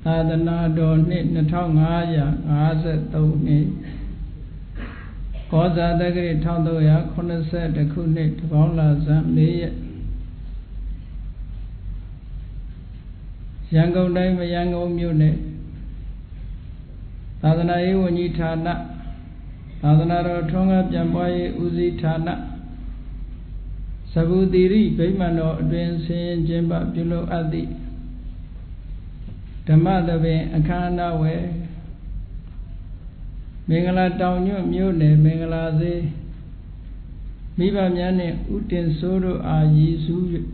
သာသနာတော်နှစ်2553နှစ်ကောဇာတက္ကရာ1380ခုနှစ်တပေါင်းလဆန်း4ရက်ရန်ကုန်တိုင်းမရန်ကုန်မြို့နယ်သာသနာရေးဝန်ကြီးဌာနသာသနာတော်ထွန်းကားပြန်ပွားရေးဦးစီးဌာနသဗ္ဗူတိရိဗိမာန်တော်အတွင်ဆင်ကျင်းပပြုလုပ်အပ်သည့်ဓမ္မသဘင်အခမ်းအနားဝယ်မင်္ဂလာတောင်ညွန့်မြို့နယ်မင်္ဂလာစေမိဘများနှင့်ဥတင်စိုးတို့အားရည်စူး၍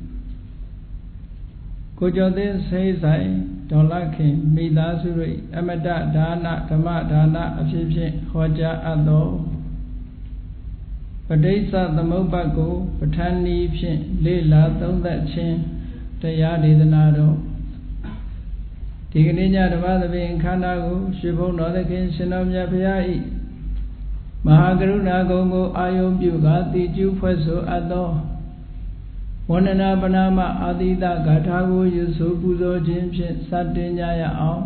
ကိုကျော်သိန်းဆေးဆိုင်ဒေါ်လာခင်မိသားစုတို့အမတဒါနဓမ္မဒါနအဖြစ်ဖြင့်ဟောကြားအပ်သောပဋိစ္စသမုပ္ပါဒ်ကိုပဋ္ဌာန်းနည်းဖြင့်လေ့လာသုံးသပ်ခြင်းတရားဒေသနာတော်ဒီကနေ့ညဓမ္မသဘင်ခန္ဓာကိုရွှေဘုံတော်သခင်ရှင်တော်မြတ်ဘုရား၏မဟာကရုဏာဂုဏ်ကိုအာယုံပြုကာတိကျူးဖွဲ့ဆိုအပ်သောဝန္ဒနာပနာမအာတိတဂါထာကိုယူဆိုပူဇော်ခြင်းဖြင့်စတင်ကြရအောင်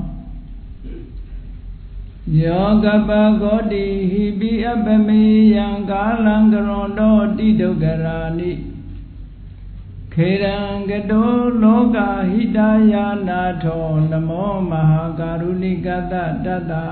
ယောကပဂောတိဟိပိအပမေယံကာလံကရွန်တောတိဒုက္ခရာနိခေရံကတောလောကဟိတယာနာထောနမောမဟာကာရုဏိကတတတ္တာ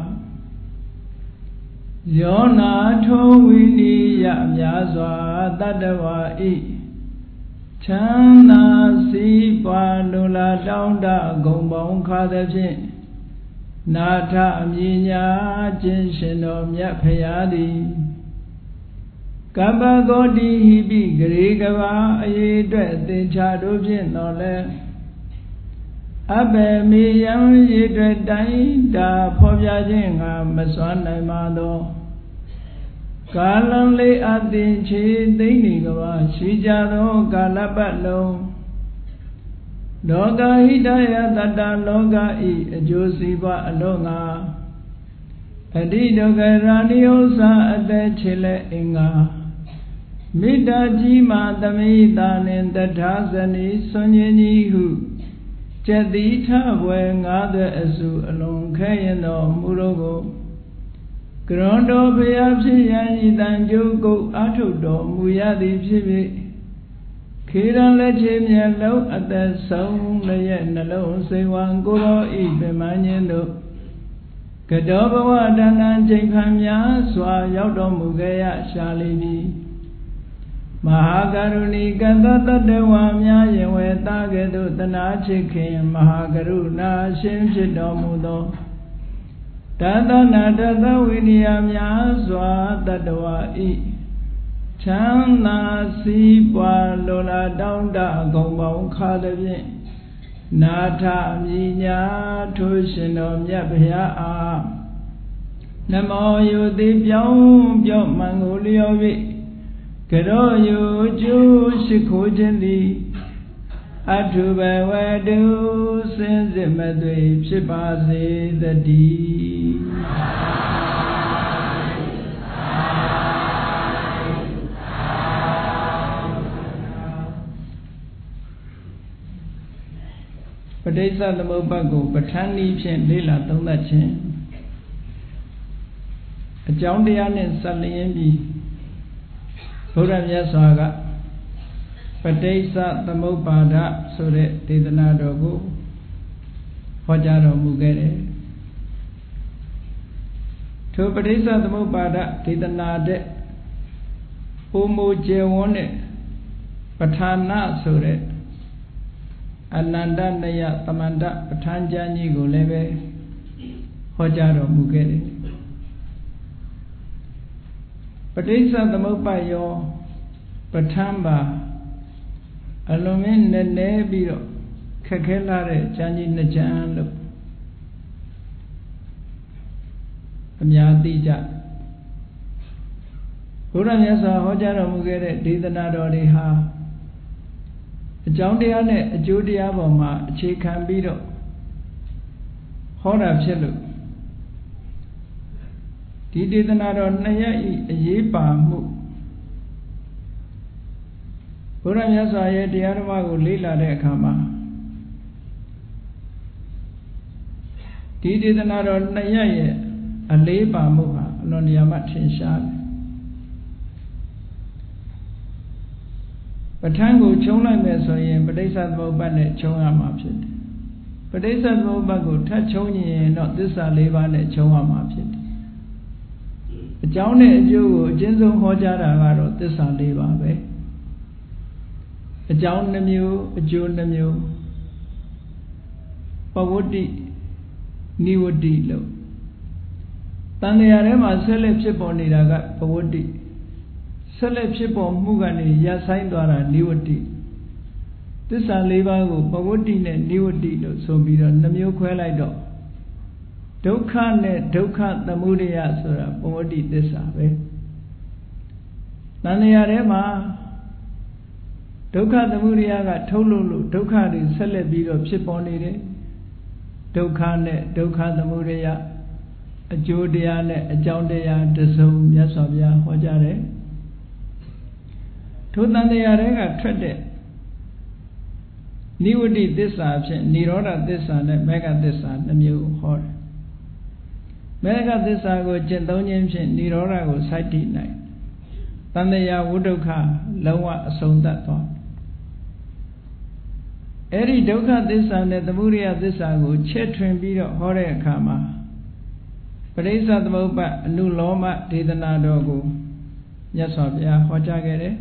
ယောနာထောဝိနိယများစွာတတ္တဝါဤချမ်းသာစီးပွားလိုလားတောင်းတဂုံပေါင်းခါသဖြင့်နာထအမြညာခြင်းရှင်တော်မြတ်ဖရာသည်ကပ္ပဂောတိဟိပိဂရေကဘာအရေးအတွက်သင်္ချာတို့ဖြင့်တော်လဲအဘယ်မေယံရေအတွက်တိုင်းတာဖော်ပြခြင်းငါမစွမ်းနိုင်ပါသောကာလံလေးအသင်ချေသိမ့်နေကဘာရှိကြသောကာလပတ်လုံးလောကဟိတယတတ္တလောကဤအကျိုးစီးပွားအလို့ငါအဋ္ဌိဒုက္ခရာနိဥ္စာအသက်ချေလက်အင်္ဂါမေတ္တာကြီးမာသမိတာနှင့်တထာဇနီဆွန်ញင်းကြီးဟုကျက်တိထဘွယ်ငါးသွဲအစုအလုံးခဲရင်တော်မူတော်ကိုကရွန်တော်ဘုရားဖြစ်ရန်ဤတန်ကျုပ်ကုတ်အာထုတော်မူရသည်ဖြစ်၍ခေရန်လက်ချေမျက်လုံးအသက်ဆုံးလည်းရဲ့နှလုံးစိတ်ဝံကိုတော်ဤပင်မညင်းတို့ကတောဘဝတဏ္ဍချိန်ခံများစွာရောက်တော်မူခဲ့ရရှာလိမ့်မည်မဟာကရုဏီကတတတ္တဝါများယင်ဝေတာကဲ့သို့တနာချစ်ခင်မဟာကရုဏာရှင်ဖြစ်တော်မူသောတသနာတသဝိနည်းများစွာတတ္တဝါဤချမ်းသာစီးပွားလိုလားတောင်းတဂုံပေါင်းခါသဖြင့်နာထမြညာထိုးရှင်တော်မြတ်ဗျာအားနမောယုတိပြောင်းပြောမှန်ကိုလျော်၍ကရောယုကျိုးရှိခိုးခြင်းသည်အထုဘဝတုစင်စစ်မသွေဖြစ်ပါစေတည်းပဋိစ္စသမုပ္ပါဒ်ကိုပဋ္ဌာန်းနည်းဖြင့်လေ့လာသုံးသပ်ခြင်းအကြောင်းတရားနဲ့ဆက်လျင်းပြီးဘုရားမြတ်စွာကပဋိစ္စသမုပ္ပါဒဆိုတဲ့ဒေသနာတော်ကိုဟောကြားတော်မူခဲ့တယ်ထိုပဋိစ္စသမုပ္ပါဒဒေသနာတဲ့ပုံမူကျေဝန်းတဲ့ပဋ္ဌာနာဆိုတဲ့အနန္တနယသမန္တပဋ္ဌာန်းကျမ်းကြီးကိုလည်းပဲဟောကြားတော်မူခဲ့တယ်ပဋိစ္စသမုပ္ပါဒ်ယောပဋ္ဌာန်းပါအလုံးမင်းနဲ့နဲပြီးတော့ခက်ခဲလာတဲ့ကျမ်းကြီးနှစ်ကျမ်းလို့အများသိကြဘုရားမြတ်စွာဟောကြားတော်မူခဲ့တဲ့ဒေသနာတော်တွေဟာအကြောင်းတရားနဲ့အကျိုးတရားပေါ်မှာအခြေခံပြီးတော့ဟောတာဖြစ်လို့ဒီဒေသနာတော်နှစ်ရပ်ဤအရေးပါမှုဘုရားမြတ်စွာရဲ့တရားဓမ္မကိုလေ့လာတဲ့အခါမှာဒီဒေသနာတော်နှစ်ရပ်ရဲ့အလေးပါမှုဟာအလွန်တရာမှထင်ရှားတယ်ပဋ္ဌာန်းကိုခြုံလိုက်မယ်ဆိုရင်ပဋိစ္စသမုပ္ပါဒ်နဲ့ခြုံရမှာဖြစ်တယ်ပဋိစ္စသမုပ္ပါဒ်ကိုထပ်ခြုံရင်တော့သစ္စာ၄ပါးနဲ့ခြုံရမှာဖြစ်တယ်အကြောင်းနဲ့အကျိုးကိုအကျဉ်းဆုံးဟောကြားတာကတော့သစ္စာ၄ပါးပဲအကြောင်းနှမျိုးအကျိုးနှမျိုးပဝတ္တိနိဝတ္တိလို့တန်တရားထဲမှာဆက်လက်ဖြစ်ပေါ်နေတာကပဝတ္တိဆက်လက်ဖြစ်ပေါ်မှုကနေရပ်ဆိုင်သွားတာနိဝတ္တိသစ္စာ၄ပါးကိုပဝတ္တိနဲ့နိဝတ္တိလို့ဆိုပြီးတော့နှမျိုးခွဲလိုက်တော့ဒုက္ခနဲ့ဒုက္ခသမုဒယဆိုတာပဝတ္တိသစ္စာပဲတန်တရားထဲမှာဒုက္ခသမုဒယကထုတ်လို့လို့ဒုက္ခတွေဆက်လက်ပြီးတော့ဖြစ်ပေါ်နေတယ်ဒုက္ခနဲ့ဒုက္ခသမုဒယအကျိုးတရားနဲ့အကြောင်းတရားတစုံမြတ်စွာဘုရားဟောကြားတယ်ထိုတန်တရားတွေကထွက်တဲ့နိဝတ္တိသစ္စာဖြင့်និရောဓသစ္စာနဲ့မေဃသစ္စာနှမျိုးဟောတယ်မေဃသစ္စာကိုကျင့်သုံးခြင်းဖြင့်និရောဓကိုစိုက်တည်နိုင်တန်တရားဝိဒုက္ခလုံးဝအဆုံးသတ်သွားအဲ့ဒီဒုက္ခသစ္စာနဲ့သမုဒယသစ္စာကိုချဲ့ထွင်ပြီးတော့ဟောတဲ့အခါမှာပရိစ္ဆသမုပ္ပါအနုလောမဒေသနာတော်ကိုမြတ်စွာဘုရားဟောကြားခဲ့တယ်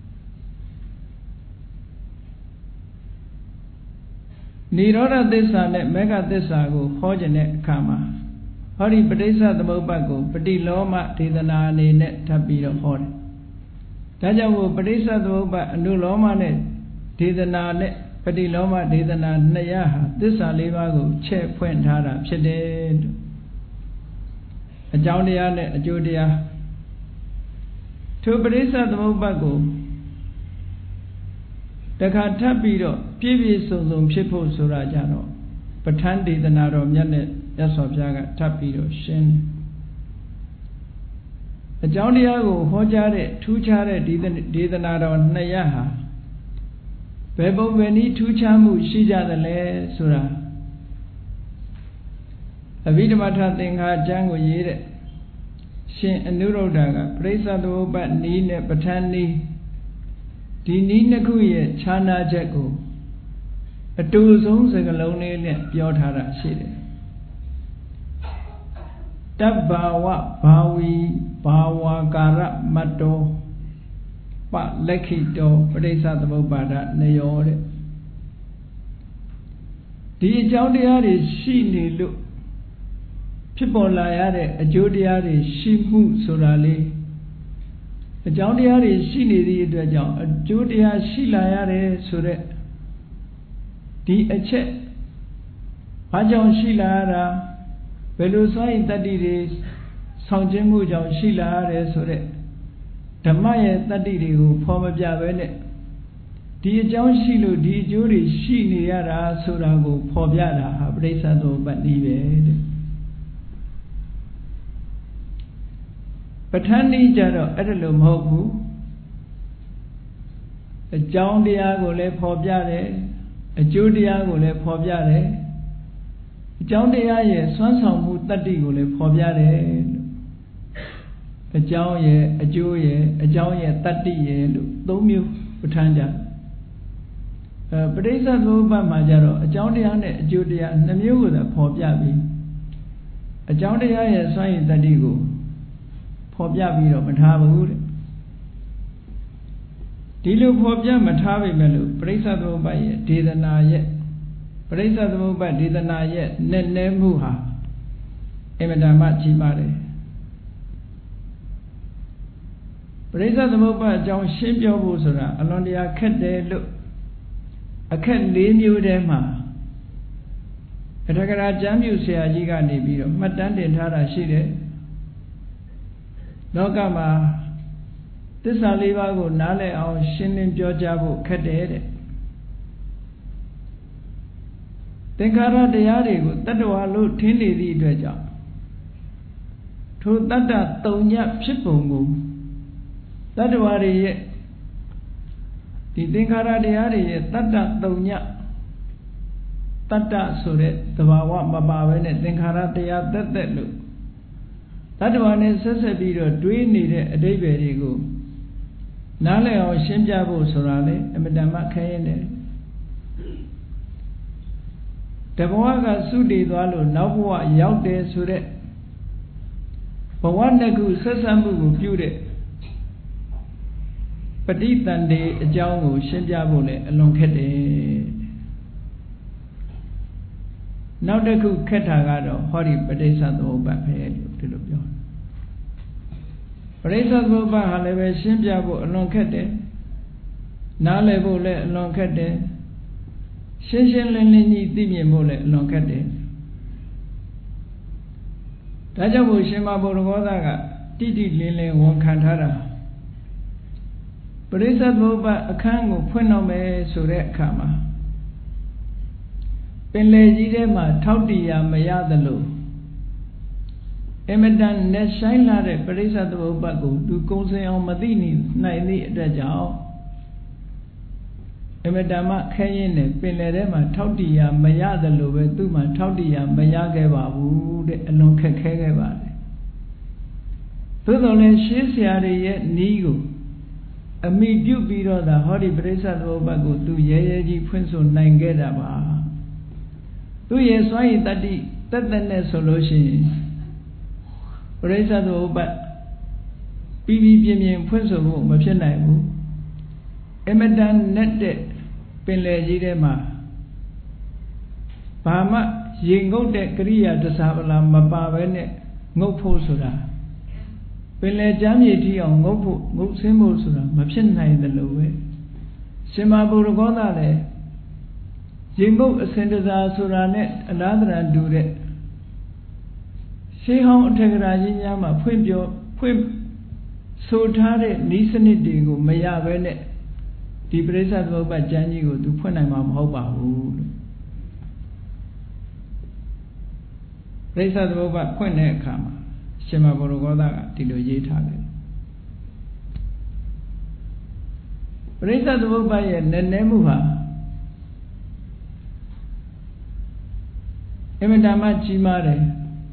និရောဓသစ္စာနဲ့မေဃသစ္စာကိုဟောခြင်းတဲ့အခါမှာဟောဒီပရိစ္ဆသမုပ္ပါကိုပฏิလောမဒေသနာအနေနဲ့ထပ်ပြီးတော့ဟောတယ်ဒါကြောင့်မို့ပရိစ္ဆသမုပ္ပါအနုလောမနဲ့ဒေသနာနဲ့ပฏิလောမဒေသနာနှစ်ရဟာသစ္စာ၄ပါးကိုချဲ့ဖွင့်ထားတာဖြစ်တယ်အကြောင်းတရားနဲ့အကျိုးတရားထိုပရိစ္ဆသမုပ္ပါကိုတခါထပ်ပြီးတော့ပြည့်ပြည့်စုံစုံဖြစ်ဖို့ဆိုတာကြတော့ပဋ္ဌာန်းဒေသနာတော်မြတ်နဲ့မြတ်စွာဘုရားကထပ်ပြီးတော့ရှင်းအကြောင်းတရားကိုဟောကြားတဲ့ထူးခြားတဲ့ဒေသနာတော်နှစ်ရဟာဘယ်ပုံပဲနည်းထူးခြားမှုရှိကြသလဲဆိုတာအဘိဓမ္မထသင်္ခါကျမ်းကိုရေးတဲ့ရှင်အနုရုဒ္ဓကပရိစ္ဆသမုပ္ပါနီးနဲ့ပဋ္ဌာန်းနီးဒီနီးနှစ်ခုရဲ့ခြားနာချက်ကိုအတူဆုံးစကားလုံးလေးနဲ့ပြောထားတာရှိတယ်တဗ္ဗဝဘာဝီဘာဝကာရမတ္တောပလက်ခိတောပရိစ္ဆသမုပ္ပါဒနယောတဲ့ဒီအကြောင်းတရားတွေရှိနေလို့ဖြစ်ပေါ်လာရတဲ့အကျိုးတရားတွေရှိမှုဆိုတာလေးအကြောင်းတရားတွေရှိနေသည့်အတွက်ကြောင့်အကျိုးတရားရှိလာရတယ်ဆိုတဲ့ဒီအချက်ဘာကြောင့်ရှိလာရတာဘယ်လိုစွမ်းရည်တတ္တိတွေဆောင်ကျင်းမှုကြောင့်ရှိလာရတယ်ဆိုတဲ့ဓမ္မရဲ့တတ္တိတွေကိုဖော်မပြဘဲနဲ့ဒီအကြောင်းရှိလို့ဒီအကျိုးတွေရှိနေရတာဆိုတာကိုဖော်ပြတာဟာပရိစ္ဆသမုပ္ပါဒ်ဤပဲတဲ့ပဋ္ဌာန်းနည်းကြတော့အဲ့ဒါလိုမဟုတ်ဘူးအကြောင်းတရားကိုလည်းဖော်ပြတယ်အကျိုးတရားကိုလည်းဖော်ပြတယ်အကြောင်းတရားရဲ့စွမ်းဆောင်မှုတတ္တိကိုလည်းဖော်ပြတယ်အကြောင်းရဲ့အကျိုးရဲ့အကြောင်းရဲ့တတ္တိရဲ့လို့သုံးမျိုးပဋ္ဌာန်းကြပဋိစ္စသမုပ္ပါဒ်မှာကြတော့အကြောင်းတရားနဲ့အကျိုးတရားနှစ်မျိုးကိုသာဖော်ပြပြီးအကြောင်းတရားရဲ့စွမ်းရည်တတ္တိကိုဖော်ပြပြီးတော့မထားဘူးတဲ့ဒီလိုဖော်ပြမထားပေမဲ့လို့ပရိစ္ဆသမုပ္ပါဒ်ရဲ့ဒေသနာရဲ့ပရိစ္ဆသမုပ္ပါဒ်ဒေသနာရဲ့နက်နဲမှုဟာအင်မတန်မှကြီးမားတယ်ပရိစ္ဆသမုပ္ပါဒ်အကြောင်းရှင်းပြောဖို့ဆိုတာအလွန်တရာခက်တယ်လို့အခက်၄မျိုးထဲမှာအထက်ကရာကျမ်းပြုဆရာကြီးကနေပြီးတော့မှတ်တမ်းတင်ထားတာရှိတယ်လောကမှာသစ္စာ၄ပါးကိုနားလည်အောင်ရှင်းလင်းပြောကြားဖို့ခက်တယ်တဲ့သင်္ခါရတရားတွေကိုတတ္တဝါလို့ထင်နေသည့်အတွက်ကြောင့်ထိုတတ္တသုံးညဖြစ်ပုံကိုတတ္တဝါတွေရဲ့ဒီသင်္ခါရတရားတွေရဲ့တတ္တသုံးညတတ္တဆိုတဲ့သဘာဝမပါဘဲနဲ့သင်္ခါရတရားသက်သက်လို့တတ္တဝါနဲ့ဆက်ဆက်ပြီးတော့တွေးနေတဲ့အဓိပ္ပာယ်တွေကိုနားလည်အောင်ရှင်းပြဖို့ဆိုတာလေအမတန်မှခဲရင်တယ်တဘဝကသုတည်သွားလို့နောက်ဘဝရောက်တယ်ဆိုတဲ့ဘဝနှစ်ခုဆက်ဆက်မှုကိုပြုတဲ့ပဋိသန္ဓေအကြောင်းကိုရှင်းပြဖို့လေအလွန်ခက်တယ်နောက်တစ်ခုခက်တာကတော့ဟောဒီပဋိစ္စသမုပ္ပါဒ်ပဲလို့ဒီလိုပြောပဋိစ္စသမုပ္ပါဒ်ဟာလည်းပဲရှင်းပြဖို့အလွန်ခက်တယ်နားလည်ဖို့လည်းအလွန်ခက်တယ်ရှင်းရှင်းလင်းလင်းကြီးသိမြင်ဖို့လည်းအလွန်ခက်တယ်ဒါကြောင့်မို့ရှင်မဘုရားဂေါသကတိတိလင်းလင်းဝန်ခံထားတာပရိစ္ဆေသမုပ္ပါဒ်အခန်းကိုဖွင့်တော့မယ်ဆိုတဲ့အခါမှာပင်လယ်ကြီးထဲမှာထောက်တည်ရမရသလိုအမတန်နဲ့ဆိုင်လာတဲ့ပရိစ္ဆေသမုပ္ပါဒ်ကိုသူကုံစင်အောင်မသိနိုင်သည့်အတွက်ကြောင့်အမတန်မှခဲရင်နဲ့ပင်လယ်ထဲမှာထောက်တည်ရမရသလိုပဲသူ့မှာထောက်တည်ရမရခဲ့ပါဘူးတဲ့အလွန်ခက်ခဲခဲ့ပါတယ်သို့တော်လည်းရှင်းဆရာတွေရဲ့နီးကိုအမိပြုပြီးတော့သာဟောဒီပရိစ္ဆေသမုပ္ပါဒ်ကိုသူရဲရဲကြီးဖွင့်ဆိုနိုင်ခဲ့တာပါသူရဲ့စွမ်းရည်တတ္တိတက်တက်နဲ့ဆိုလို့ရှိရင်ပရိစ္ဆေသမုပ္ပါဒ်ပြီးပြင်းဖွင့်ဆိုဖို့မဖြစ်နိုင်ဘူးအမတန်နဲ့တဲ့ပင်လယ်ကြီးထဲမှာဘာမှရေငုတ်တဲ့ကရိယာတစားပလာမပါဘဲနဲ့ငုတ်ဖို့ဆိုတာပင်လယ်ကြမ်းမြေထိအောင်ငုတ်ဖို့ငုတ်ဆင်းဖို့ဆိုတာမဖြစ်နိုင်တယ်လို့ပဲရှင်မဘုရားဂေါသလည်းရေငုတ်အစင်တစားဆိုတာနဲ့အလားတန်တူတဲ့ရှေးဟောင်းအထက်ကရာကြီးများမှာဖွင့်ဆိုထားတဲ့ဤစနစ်တွေကိုမရဘဲနဲ့ဒီပရိစ္ဆေသမုပ္ပါဒ်ကျမ်းကြီးကိုသူဖွင့်နိုင်မှာမဟုတ်ပါဘူးလို့ပရိစ္ဆေသမုပ္ပါဒ်ဖွင့်တဲ့အခါမှာရှင်မဘုရားဂေါသကဒီလိုရေးထားတယ်ပရိစ္ဆေသမုပ္ပါဒ်ရဲ့နည်းနည်းမှုဟာအမှန်တမ်းကြီးမားတယ်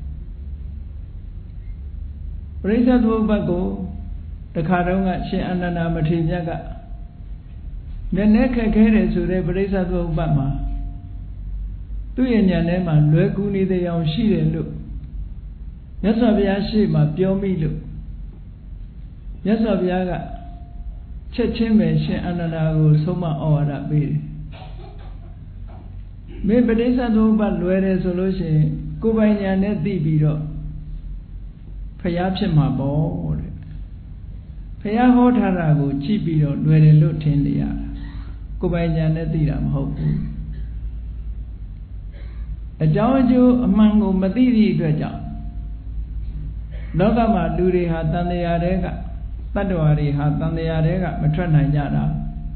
ပရိစ္ဆေသမုပ္ပါဒ်ကိုတခါတုန်းကရှင်အနန္ဒာမထေရမြတ်ကနည်းနည်းခက်ခဲတယ်ဆိုတဲ့ပရိစ္ဆေသမုပ္ပါဒ်မှာသူ့ရဲ့ဉာဏ်ထဲမှာလွယ်ကူနေတဲ့အောင်ရှိတယ်လို့မြတ်စွာဘုရားရှေ့မှာပြောမိလို့မြတ်စွာဘုရားကချက်ချင်းပဲရှင်အနန္ဒာကိုဆုံးမဩဝါဒပေးတယ်မင်းပဋိစ္စသမုပ္ပါဒ်လွယ်တယ်ဆိုလို့ရှိရင်ကိုယ်ပိုင်ဉာဏ်နဲ့သိပြီးတော့ဖျားဖြစ်မှာပေါ့တဲ့ဖျားဟောထားတာကိုကြည့်ပြီးတော့လွယ်တယ်လို့ထင်နေရတာကိုယ်ပိုင်ဉာဏ်နဲ့သိတာမဟုတ်ဘူးအကြောင်းအကျိုးအမှန်ကိုမသိသည့်အတွက်ကြောင့်လောကမှာလူတွေဟာတန်တရားတွေကတတ္တဝါတွေဟာတန်တရားတွေကမထွက်နိုင်ကြတာ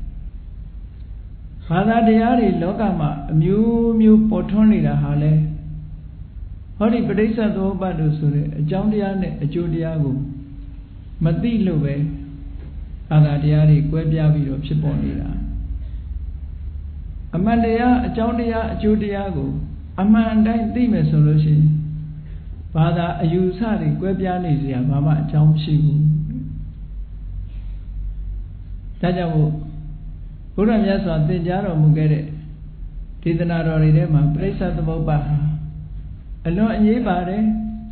ဘာသာတရားတွေလောကမှာအမျိုးမျိုးပေါ်ထွန်းနေတာဟာလဲဟောဒီပဋိစ္စသမုပ္ပါဒ်လို့ဆိုတဲ့အကြောင်းတရားနဲ့အကျိုးတရားကိုမသိလို့ပဲဘာသာတရားတွေကွဲပြားပြီးတော့ဖြစ်ပေါ်နေတာအမှန်တရားအကြောင်းတရားအကျိုးတရားကိုအမှန်အတိုင်းသိမယ်ဆိုလို့ရှိရင်ဘာသာအယူဆတွေကွဲပြားနေစရာဘာမှအကြောင်းမရှိဘူးဒါကြောင့်မို့ဘုရားမြတ်စွာသင်ကြားတော်မူခဲ့တဲ့ဒေသနာတော်တွေထဲမှာပရိစ္ဆေသမုပ္ပါဒ်ဟာအလွန်အရေးပါတယ်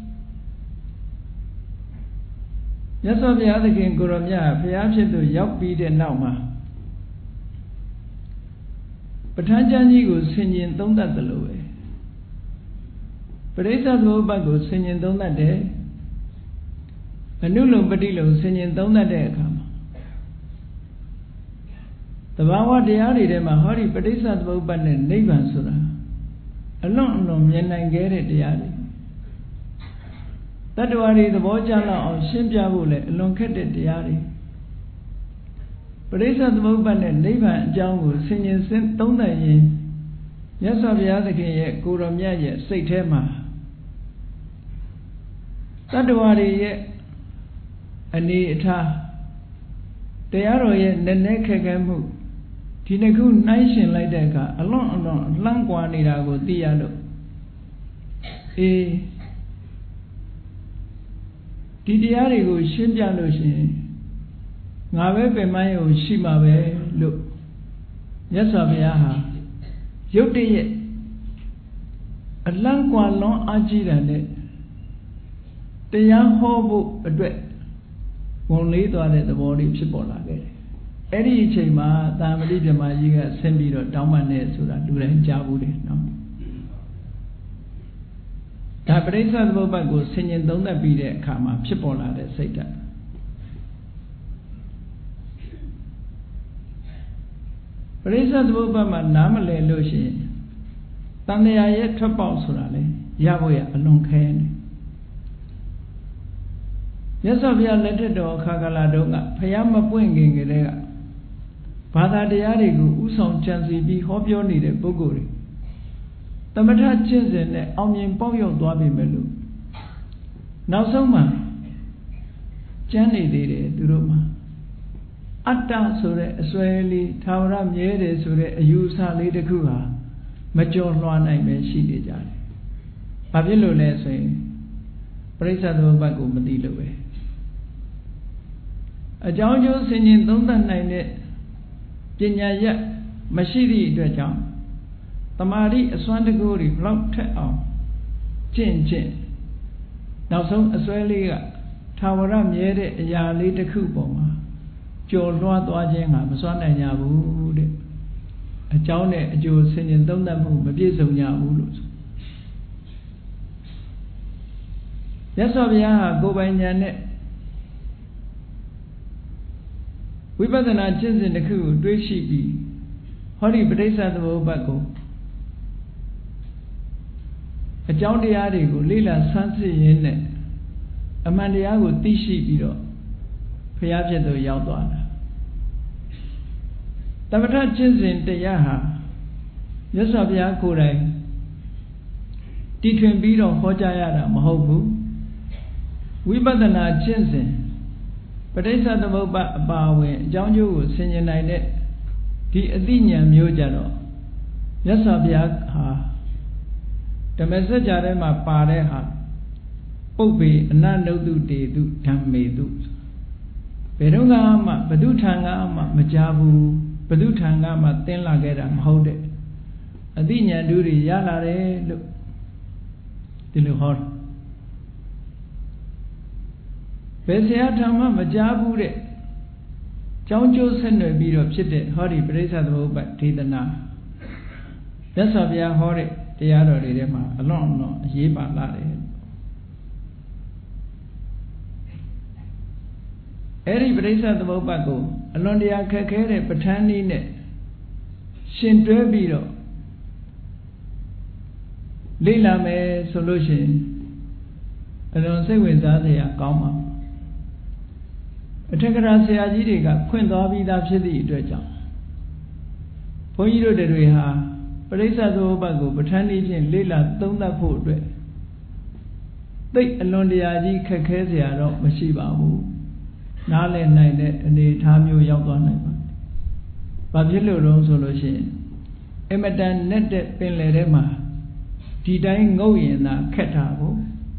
မြတ်စွာဘုရားသခင်ကိုရောမြတ်ဘုရားဖြစ်သူရောက်ပြီးတဲ့နောက်မှာပဋ္ဌာန်းကျမ်းကြီးကိုဆင်ခြင်သုံးသပ်တယ်လို့ပဲပရိစ္ဆေသမုပ္ပါဒ်ကိုဆင်ခြင်သုံးသပ်တယ်အနုလုံပฏิလုံဆင်ခြင်သုံးသပ်တဲ့အခါမှာတဘာဝတရားတွေထဲမှာဟောဒီပဋိစ္စသမုပ္ပါဒ်နဲ့နိဗ္ဗာန်ဆိုတာအလွန်မြင်နိုင်ခဲ့တဲ့တရားတွေတတ္တဝါတွေသဘောကျလောက်အောင်ရှင်းပြဖို့လည်းအလွန်ခက်တဲ့တရားတွေပရိစ္ဆေသမုပ္ပါဒ်နဲ့နိဗ္ဗာန်အကြောင်းကိုဆင်ခြင်သုံးသပ်ရင်မြတ်စွာဘုရားသခင်ရဲ့ကိုယ်တော်မြတ်ရဲ့စိတ်ထဲမှာတတ္တဝါတွေရဲ့အနေအထားတရားတော်ရဲ့နည်းနည်းခက်ခဲမှုဒီနှစ်ခုနှိုင်းရှင်လိုက်တဲ့အခါအလွန်လှမ်းကွာနေတာကိုသိရလို့ဒီတရားတွေကိုရှင်းပြလို့ရှိရင်ငါပဲပင်မရုံရှိမှာပဲလို့မြတ်စွာဘုရားဟာရုတ်တရက်အလန့်ကွာလွန်အားကြီးတယ်နဲ့တရားဟောဖို့အတွက်ဝန်လေးသွားတဲ့သဘောလေးဖြစ်ပေါ်လာခဲ့တယ်။အဲ့ဒီအချိန်မှာသာမဏေမြမကြီးကဆင်းပြီးတော့တောင်းပန်နေဆိုတာလူတိုင်းကြားဘူးတယ်နော်။ဒါပရိစ္ဆေသမုပ္ပါဒ်ကိုဆင်ញင်သုံးသပ်ပြီးတဲ့အခါမှာဖြစ်ပေါ်လာတဲ့စိတ်ဓာတ်ပရိစ္ဆေသမုပ္ပါဒ်မှာနားမလည်လို့ရှိရင်တန်တရားရဲ့ထွက်ပေါက်ဆိုတာလေရဖို့ရအလွန်ခဲနေမြတ်စွာဘုရားလက်ထက်တော်အခါကာလတုန်းကဘုရားမပွင့်ခင်ကတည်းကဘာသာတရားတွေကိုဥဆောင်ကြံစည်ပြီးဟောပြောနေတဲ့ပုဂ္ဂိုလ်တွေသမထကျင့်စဉ်နဲ့အောင်မြင်ပေါက်ရောက်သွားပြီမဲ့လို့နောက်ဆုံးမှာကျမ်းနေသေးတယ်သူတို့မှာအတ္တဆိုတဲ့အစွဲလေးသာဝရမြဲတယ်ဆိုတဲ့အယူအဆလေးတစ်ခုဟာမကျော်လွှားနိုင်ပဲရှိနေကြတယ်။ဘာဖြစ်လို့လဲဆိုရင်ပရိစ္ဆေသမုပ္ပါဒ်ကိုမသိလို့ပဲအကြောင်းကျိုးဆင်ခြင်သုံးသပ်နိုင်တဲ့ပညာရက်မရှိသည့်အတွက်ကြောင့်တမာတိအစွမ်းတကူတွေဘလောက်ထက်အောင်ကျင့်နောက်ဆုံးအစွဲလေးကသာဝရမြဲတဲ့အရာလေးတစ်ခုပေါ်မှာကျော်လွှားသွားခြင်းကမစွမ်းနိုင်ကြဘူးတဲ့အကြောင်းနဲ့အကျိုးဆင်ခြင်သုံးသပ်မှုမပြည့်စုံကြဘူးလို့ဆိုမြတ်စွာဘုရားဟာကိုယ်ပိုင်ဉာဏ်နဲ့ဝိပဿနာကျင့်စဉ်တစ်ခုကိုတွေးရှိပြီးဟောဒီပဋိစ္စသမုပ္ပါဒ်ကိုအကြောင်းတရားတွေကိုလေ့လာဆန်းစစ်ရင်းနဲ့အမှန်တရားကိုသိရှိပြီးတော့ဘုရားဖြစ်သူရောက်သွားတာသမထကျင့်စဉ်တရားဟာမြတ်စွာဘုရားကိုယ်တိုင်တီထွင်ပြီးတော့ဟောကြားရတာမဟုတ်ဘူးဝိပဿနာကျင့်စဉ်ပဋိစ္စသမုပ္ပါဒ်အပါအဝင်အကြောင်းကျိုးကိုဆင်ခြင်နိုင်တဲ့ဒီအသိဉာဏ်မျိုးကြတော့မြတ်စွာဘုရားဟာဓမ္မစကြာထဲမှာပါတဲ့ဟာပုပ္ပေအနနုတုတေတုဓမ္မေတုဘယ်တော့မှဘဒုထံကမှမကြားဘူးဘဒုထံကမှသင်လာခဲ့တာမဟုတ်တဲ့အသိဉာဏ်ဓုတွေရလာတယ်လို့ဒီလိုဟောဘယ်ဆရာထံမှမကြားဘူးတဲ့ကြောင်းကျိုးဆက်နွယ်ပြီးတော့ဖြစ်တဲ့ဟောဒီပရိစ္ဆေသမုပ္ပါဒ်ဒေသနာမြတ်စွာဘုရားဟောတဲ့တရားတော်တွေထဲမှာအလွန်အရေးပါလာတယ်အဲ့ဒီပရိစ္ဆေသမုပ္ပါဒ်ကိုအလွန်တရာခက်ခဲတဲ့ပဋ္ဌာန်းနည်းနဲ့ရှင်တွဲပြီးတော့လေ့လာမယ်ဆိုလို့ရှိရင်အလွန်စိတ်ဝင်စားစရာကောင်းပါအထက်ကရာဆရာကြီးတွေကဖွင့်သွားပြီးသားဖြစ်သည့်အတွက်ကြောင့်ဘုန်းကြီးတို့တွေဟာပရိစ္ဆေသမုပ္ပါဒ်ကိုပဋ္ဌာန်းနည်းဖြင့်လေ့လာသုံးသပ်ဖို့အတွက်သိအလွန်တရာကြီးခက်ခဲစရာတော့မရှိပါဘူးနားလည်နိုင်တဲ့အနေအထားမျိုးရောက်သွားနိုင်ပါတယ်။ဘာဖြစ်လို့လဲဆိုလို့ရှိရင်အမတန်နဲ့တဲ့ပင်လယ်ထဲမှာဒီတိုင်းငုတ်ရင်သာခက်တာကို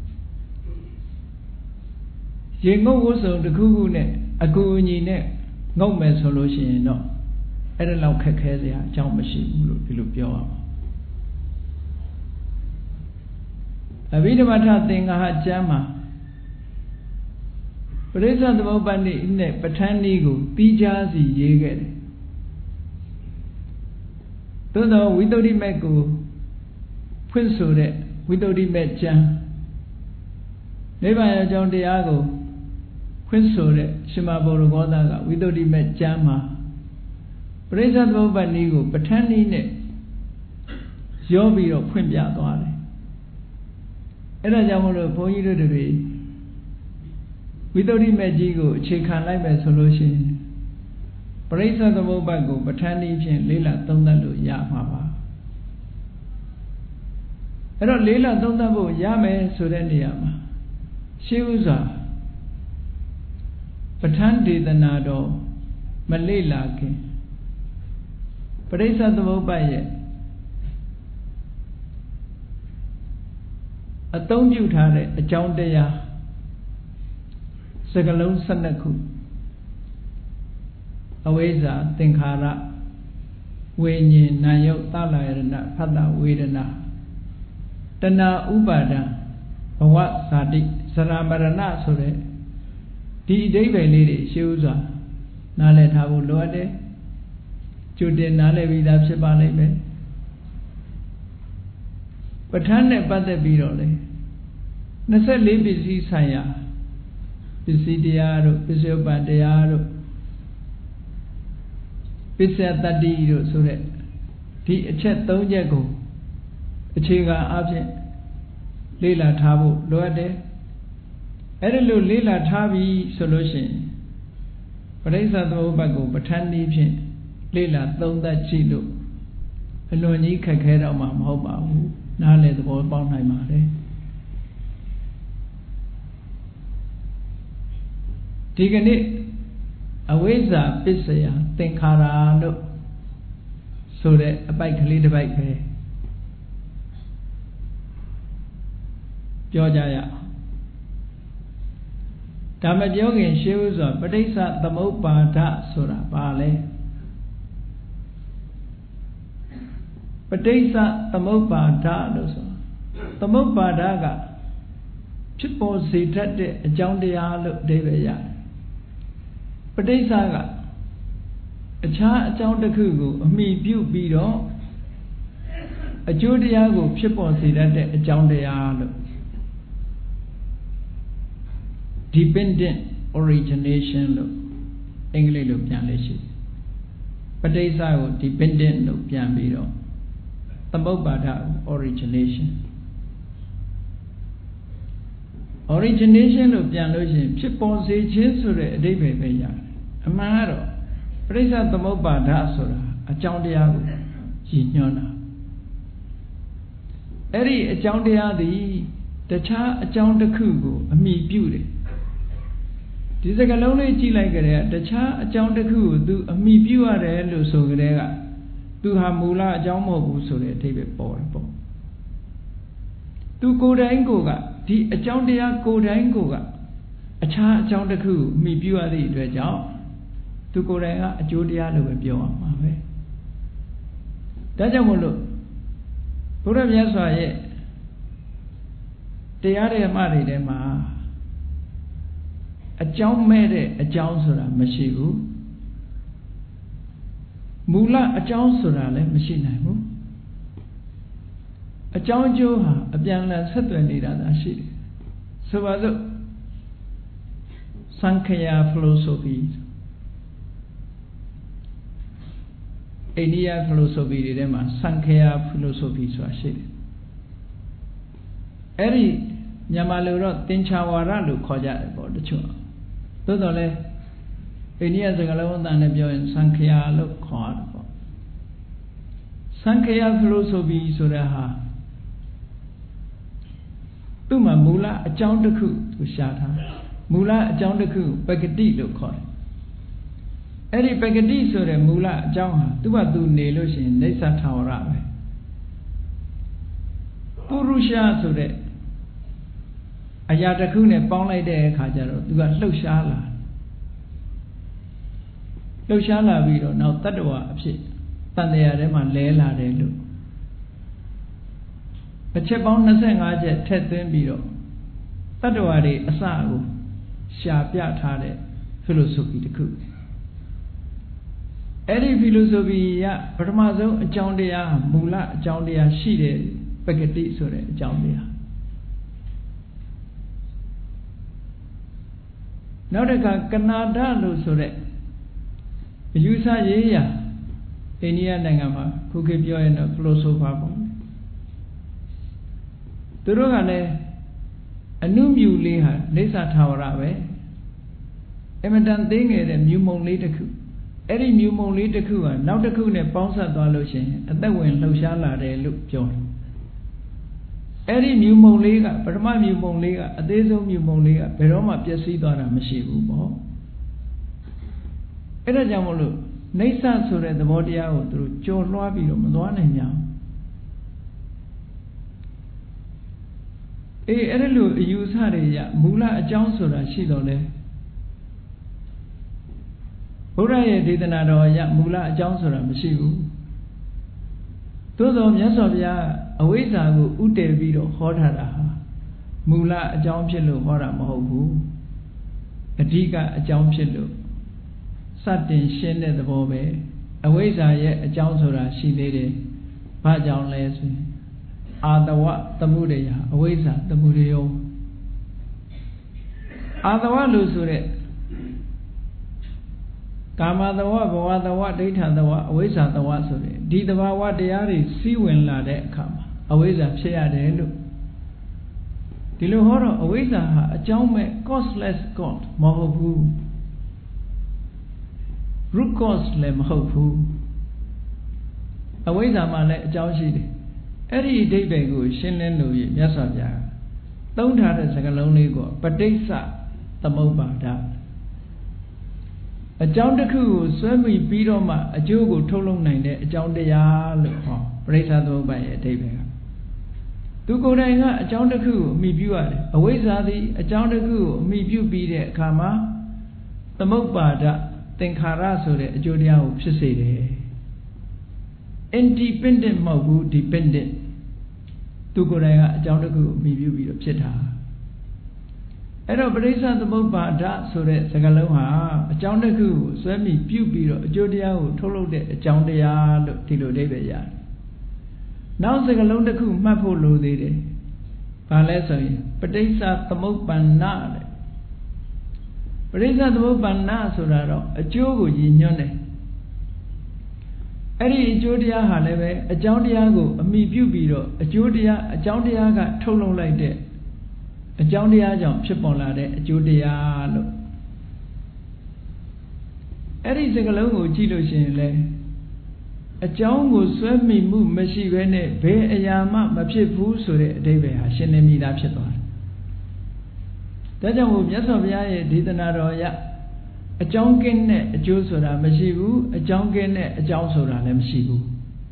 ရေငုတ်ဝတ်စုံတစ်ခုခုနဲ့အကူအညီနဲ့ငုတ်မယ်ဆိုလို့ရှိရင်တော့အဲ့ဒါလောက်ခက်ခဲစရာအကြောင်းမရှိဘူးလို့ဒီလိုပြောရမှာအဘိဓမ္မာထသင်္ဃဟကျမ်းမှာပရိစ္ဆေသမုပ္ပါဒ်နဲ့ပဋ္ဌာန်းနည်းကိုပြီးခြားစီရေးခဲ့တယ်သို့သောဝိသုဒ္ဓိမက်ကိုဖွင့်ဆိုတဲ့ဝိသုဒ္ဓိမက်ကျမ်းနိဗ္ဗာန်အကြောင်းတရားကိုဖွင့်ဆိုတဲ့ရှင်မဘုရဂောသကဝိသုဒ္ဓိမက်ကျမ်းမှာပရိစ္ဆေသမုပ္ပါဒ်နည်းကိုပဋ္ဌာန်းနည်းနဲ့ရောပြီးတော့ဖွင့်ပြသွားတယ်အဲ့ဒါကြောင့်မို့လို့ဘုန်းကြီးတို့တွေဝိသုဒ္ဓိမက်ကြီးကိုအခြေခံလိုက်မယ်ဆိုလို့ရှိရင်ပရိစ္ဆေသမုပ္ပါဒ်ကိုပဋ္ဌာန်းနည်းဖြင့်လေးလာသုံးသပ်လို့ရမှာပါအဲ့တော့လေးလာသုံးသပ်ဖို့ရမယ်ဆိုတဲ့နေရာမှာရှင်းဥစွာပဋ္ဌာန်းဒေသနာတော်မလေ့လာခင်ပရိစ္ဆသမုပ္ပါဒ်ရဲ့အသုံးပြုထားတဲ့အကြောင်းတရားစကလုံး12ခုအဝိဇ္ဇာသင်္ခါရဝိညာဉ်နာယုတ်သလယရဏဖတ်တဝေဒနာတဏှာဥပါဒံဘဝဇာတိဇရာမရဏဆိုတဲ့ဒီအဓိပ္ပာယ်လေးတွေရှင်းဥစွာနားလည်ထားဖို့လိုအပ်တယ်ကြိုတင်နားလည်ပြီးသားဖြစ်ပါလိမ့်မယ်ပဋ္ဌာန်းနဲ့ပတ်သက်ပြီးတော့လေ24ပစ္စည်းဆိုင်ရာပစ္စည်းတရားတို့ပစ္စယုပ္ပန်တရားတို့ပစ္စယတတ္တိတို့ဆိုတဲ့ဒီအချက်3ချက်ကိုအခြေခံအားဖြင့်လေ့လာထားဖို့လိုအပ်တယ်အဲ့ဒီလိုလေ့လာထားပြီဆိုလို့ရှိရင်ပရိစ္ဆသမုပ္ပါဒ်ကိုပဋ္ဌာန်းနည်းဖြင့်လေ့လာသုံးသပ်ကြည့်လို့အလွန်ကြီးခက်ခဲတော့မှမဟုတ်ပါဘူးနားလည်သဘောပေါက်နိုင်ပါတယ်ဒီကနေ့အဝိဇ္ဇာပစ္စယသင်္ခါရလို့ဆိုတဲ့အပိုက်ကလေးတစ်ပိုက်ပဲပြောကြရအောင်ဒါမပြောခင်ရှင်းဥစွာပဋိစ္စသမုပ္ပါဒဆိုတာဘာလဲပဋိစ္စသမုပ္ပါဒလို့ဆိုသမုပ္ပါဒကဖြစ်ပေါ်စေတတ်တဲ့အကြောင်းတရားလို့အဓိပ္ပာယ်ရတယ်ပဋိစ္စကအခြားအကြောင်းတစ်ခုကိုအမိပြုပြီးတော့အကျိုးတရားကိုဖြစ်ပေါ်စေတတ်တဲ့အကြောင်းတရားလို့ dependent origination လို့အင်္ဂလိပ်လိုပြန်လို့ရှိပဋိစ္စကို dependent လို့ပြန်ပြီးတော့သမုပ္ပါဒ origination လို့ပြန်လို့ရှိရင်ဖြစ်ပေါ်စေခြင်းဆိုတဲ့အဓိပ္ပာယ်ပဲရတယ်အမှန်ကတော့ပရိစ္ဆသမုပ္ပါဒဆိုတာအကြောင်းတရားကိုရည်ညွှန်းတာအဲ့ဒီအကြောင်းတရားသည်တခြားအကြောင်းတစ်ခုကိုအမိပြုတယ်ဒီစကားလုံးလေးကြည့်လိုက်ကြတဲ့တခြားအကြောင်းတစ်ခုကိုသူအမိပြုရတယ်လို့ဆိုကြတဲ့ကသူဟာမူလအကြောင်းမဟုတ်ဘူးဆိုတဲ့အဓိပ္ပာယ်ပေါ်တယ်ပေါ့သူကိုယ်တိုင်ကိုကဒီအကြောင်းတရားကိုယ်တိုင်ကိုကအခြားအကြောင်းတစ်ခုကိုအမိပြုရသည့်အတွက်ကြောင့်သူကိုယ်တိုင်ကအကျိုးတရားလို့ပဲပြောရမှာပဲဒါကြောင့်မို့လို့ဘုရားမြတ်စွာရဲ့တရားဓမ္မတွေထဲမှာအကြောင်းမဲ့တဲ့အကြောင်းဆိုတာမရှိဘူးမူလအကြောင်းဆိုတာလည်းမရှိနိုင်ဘူးအကြောင်းအကျိုးဟာအပြန်အလှန်ဆက်သွယ်နေတာသာရှိတယ်ဆိုပါစို့Sankhya philosophy အိန္ဒိယ philosophy တွေထဲမှာ Sankhya philosophy ဆိုတာရှိတယ်အဲ့ဒီမြန်မာလိုတော့သင်္ချာဝါဒလို့ခေါ်ကြတယ်ပေါ့တချို့သို့တော်လည်းအိန္ဒိယစကားလုံးအတန်နဲ့ပြောရင် Sankhya လို့ခေါ်ရတယ်ပေါ့ Sankhya philosophy ဆိုတဲ့ဟာသူ့မှာမူလအကြောင်းတစ်ခုသူရှာထားမူလအကြောင်းတစ်ခုပဂတိလို့ခေါ်တယ်အဲ့ဒီပဂတိဆိုတဲ့မူလအကြောင်းဟာသူ့ဘာသူနေလို့ရှိရင်နေသထာဝရပဲပုရုෂဆိုတဲ့အရာတစ်ခုနဲ့ပေါင်းလိုက်တဲ့အခါကျတော့သူကလှုပ်ရှားလာပြီးတော့နောက်တတ္တဝါအဖြစ်တန်တရားထဲမှာလဲလာတယ်လို့အချက်ပေါင်း25ချက်ထည့်သွင်းပြီးတော့တတ္တဝါတွေအစကိုရှာပြထားတဲ့ philosophy တစ်ခုအဲ့ဒီ philosophy ကပထမဆုံးအကြောင်းတရားမူလအကြောင်းတရားရှိတဲ့ပဂတိဆိုတဲ့အကြောင်းတရားနောက်တစ်ခါကနာဒလို့ဆိုတဲ့အယူဆရေးရာအိန္ဒိယနိုင်ငံမှာခုခေတ်ပြောရင်တော့ philosopher ပေါ့သူတို့ကလည်းအနုမြူလေးဟာနေသထာဝရပဲအမတန်သေးငယ်တဲ့မြူမုံလေးတစ်ခုအဲ့ဒီမြူမုံလေးတစ်ခုကနောက်တစ်ခုနဲ့ပေါင်းဆက်သွားလို့ရှိရင်အသက်ဝင်လှုပ်ရှားလာတယ်လို့ပြောတယ်အဲ့ဒီမြူမုံလေးကပထမမြူမုံလေးကအသေးဆုံးမြူမုံလေးကဘယ်တော့မှပျက်စီးသွားတာမရှိဘူးပေါ့အဲ့ဒါကြောင့်မို့လို့နိစ္စဆိုတဲ့သဘောတရားကိုသူတို့ကြော်လွှားပြီးတော့မသွားနိုင်ကြဘူးအဲ့ဒါလို့အယူဆတွေရမူလအကြောင်းဆိုတာရှိတော့လေဘုရားရဲ့ဒေသနာတော်ရမူလအကြောင်းဆိုတာမရှိဘူးသို့သောမြတ်စွာဘုရားအဝိဇ္ဇာကိုဥတည်ပြီးတော့ဟောထားတာဟာမူလအကြောင်းဖြစ်လို့ဟောတာမဟုတ်ဘူးအဓိကအကြောင်းဖြစ်လို့စတင်ရှင်းတဲ့သဘောပဲအဝိဇ္ဇာရဲ့အကြောင်းဆိုတာရှိသေးတယ်ဘာကြောင့်လဲဆိုရင်အာတဝသမှုရိယအဝိဇ္ဇာသမှုရိယောအာတဝလို့ဆိုတဲ့ကာမတဝဘဝတဝဒိဋ္ဌတဝအဝိဇ္ဇာတဝဆိုတဲ့ဒီတဘာဝတရားတွေစီးဝင်လာတဲ့အခါမှာအဝိဇ္ဇာဖြစ်ရတယ်လို့ဒီလိုဟောတော့အဝိဇ္ဇာဟာအကြောင်းမဲ့ causeless cause မဟုတ်ဘူး root cause လည်းမဟုတ်ဘူးအဝိဇ္ဇာမှာလည်းအကြောင်းရှိတယ်အဲ့ဒီအဓိပ္ပာယ်ကိုရှင်းလင်းလို့မြတ်စွာဘုရားသုံးထားတဲ့စကားလုံးလေးကိုပဋိစ္စသမုပ္ပါဒအကြောင်းတစ်ခုကိုဆွဲမိပြီးတော့မှအကျိုးကိုထုတ်လုပ်နိုင်တဲ့အကြောင်းတရားလို့ဟောပဋိစ္စသမုပ္ပါဒရဲ့အဓိပ္ပာယ်ကသူကိုယ်တိုင်ကအကြောင်းတစ်ခုကိုအမိပြုရတယ်အဝိဇ္ဇာသည်အကြောင်းတစ်ခုကိုအမိပြုပြီးတဲ့အခါမှာသမုပ္ပါဒသင်္ခါရဆိုတဲ့အကျိုးတရားကိုဖြစ်စေတယ် independent မဟုတ်ဘူး dependent သူကိုယ်တိုင်ကအကြောင်းတစ်ခုကိုအမိပြုပြီးတော့ဖြစ်တာအဲ့တော့ပရိစ္ဆသမုပ္ပါဒဆိုတဲ့စကားလုံးဟာအကြောင်းတစ်ခုကိုဆွဲမိပြုပြီးတော့အကျိုးတရားကိုထုတ်လုပ်တဲ့အကြောင်းတရားလို့ဒီလိုအဓိပ္ပာယ်ရတယ်နောက်စကားလုံးတစ်ခုမှတ်ဖို့လိုသေးတယ်ဘာလဲဆိုရင်ပဋိစ္စသမုပ္ပန္နတဲ့ပဋိစ္စသမုပ္ပန္နဆိုတာတော့အကျိုးကိုရည်ညွှန်းတယ်အဲ့ဒီအကျိုးတရားဟာလည်းပဲအကြောင်းတရားကိုအမိပြုပြီးတော့အကျိုးတရားအကြောင်းတရားကထုတ်လုပ်လိုက်တဲ့အကြောင်းတရားကြောင့်ဖြစ်ပေါ်လာတဲ့အကျိုးတရားလို့အဲ့ဒီစကားလုံးကိုကြည့်လို့ရှိရင်လေအကြောင်းကိုဆွဲမိမှုမရှိဘဲနဲ့ဘယ်အရာမှမဖြစ်ဘူးဆိုတဲ့အဓိပ္ပာယ်ဟာရှင်းလင်းမိသားဖြစ်သွားတယ်။ဒါကြောင့်မို့မြတ်စွာဘုရားရဲ့ဒေသနာတော်အရအကြောင်းကင်းတဲ့အကျိုးဆိုတာမရှိဘူးအကြောင်းကင်းတဲ့အကြောင်းဆိုတာလည်းမရှိဘူး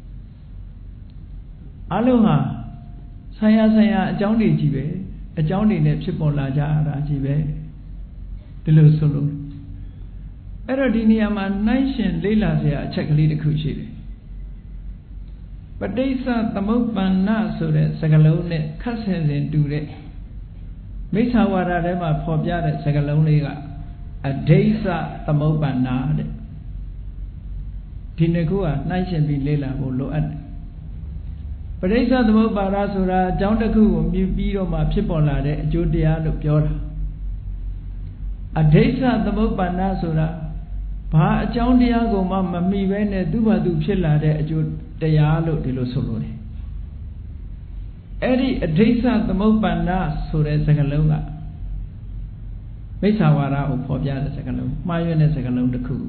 ။အလုံးဟာဆရာအကြောင်းတွေကြီးပဲအကြောင်းတွေနဲ့ဖြစ်ပေါ်လာကြတာကြီးပဲဒီလိုဆိုလို့အဲ့တော့ဒီနေရာမှာနှိုင်းရှင်လေ့လာစရာအချက်ကလေးတစ်ခုရှိတယ်ပဋိစ္စသမုပ္ပန္နဆိုတဲ့စကားလုံးနဲ့ခက်ဆင်ဆင်တူတဲ့မိစ္ဆာဝါဒထဲမှာဖော်ပြတဲ့စကားလုံးလေးကအဒိဋ္ဌသမုပ္ပန္နတဲ့ဒီနှစ်ခုကနှိုင်းရှင်ပြီးလေ့လာဖို့လိုအပ်တယ်ပဋိစ္စသမုပ္ပါဒဆိုတာအကြောင်းတစ်ခုကိုမြည်ပြီးတော့မှဖြစ်ပေါ်လာတဲ့အကျိုးတရားလို့ပြောတာအဒိဋ္ဌသမုပ္ပန္နဆိုတာဘာအကြောင်းတရားကိုမှမမိဘဲနဲ့သူ့ဘာသူဖြစ်လာတဲ့အကျိုးတရားလို့ဒီလိုဆိုလို့တယ်အဲ့ဒီအဒိဋ္ဌသမုပ္ပန္နဆိုတဲ့စကားလုံးကမိစ္ဆာဝါဒကိုဖော်ပြတဲ့စကားလုံးမှားယွင်းတဲ့စကားလုံးတစ်ခု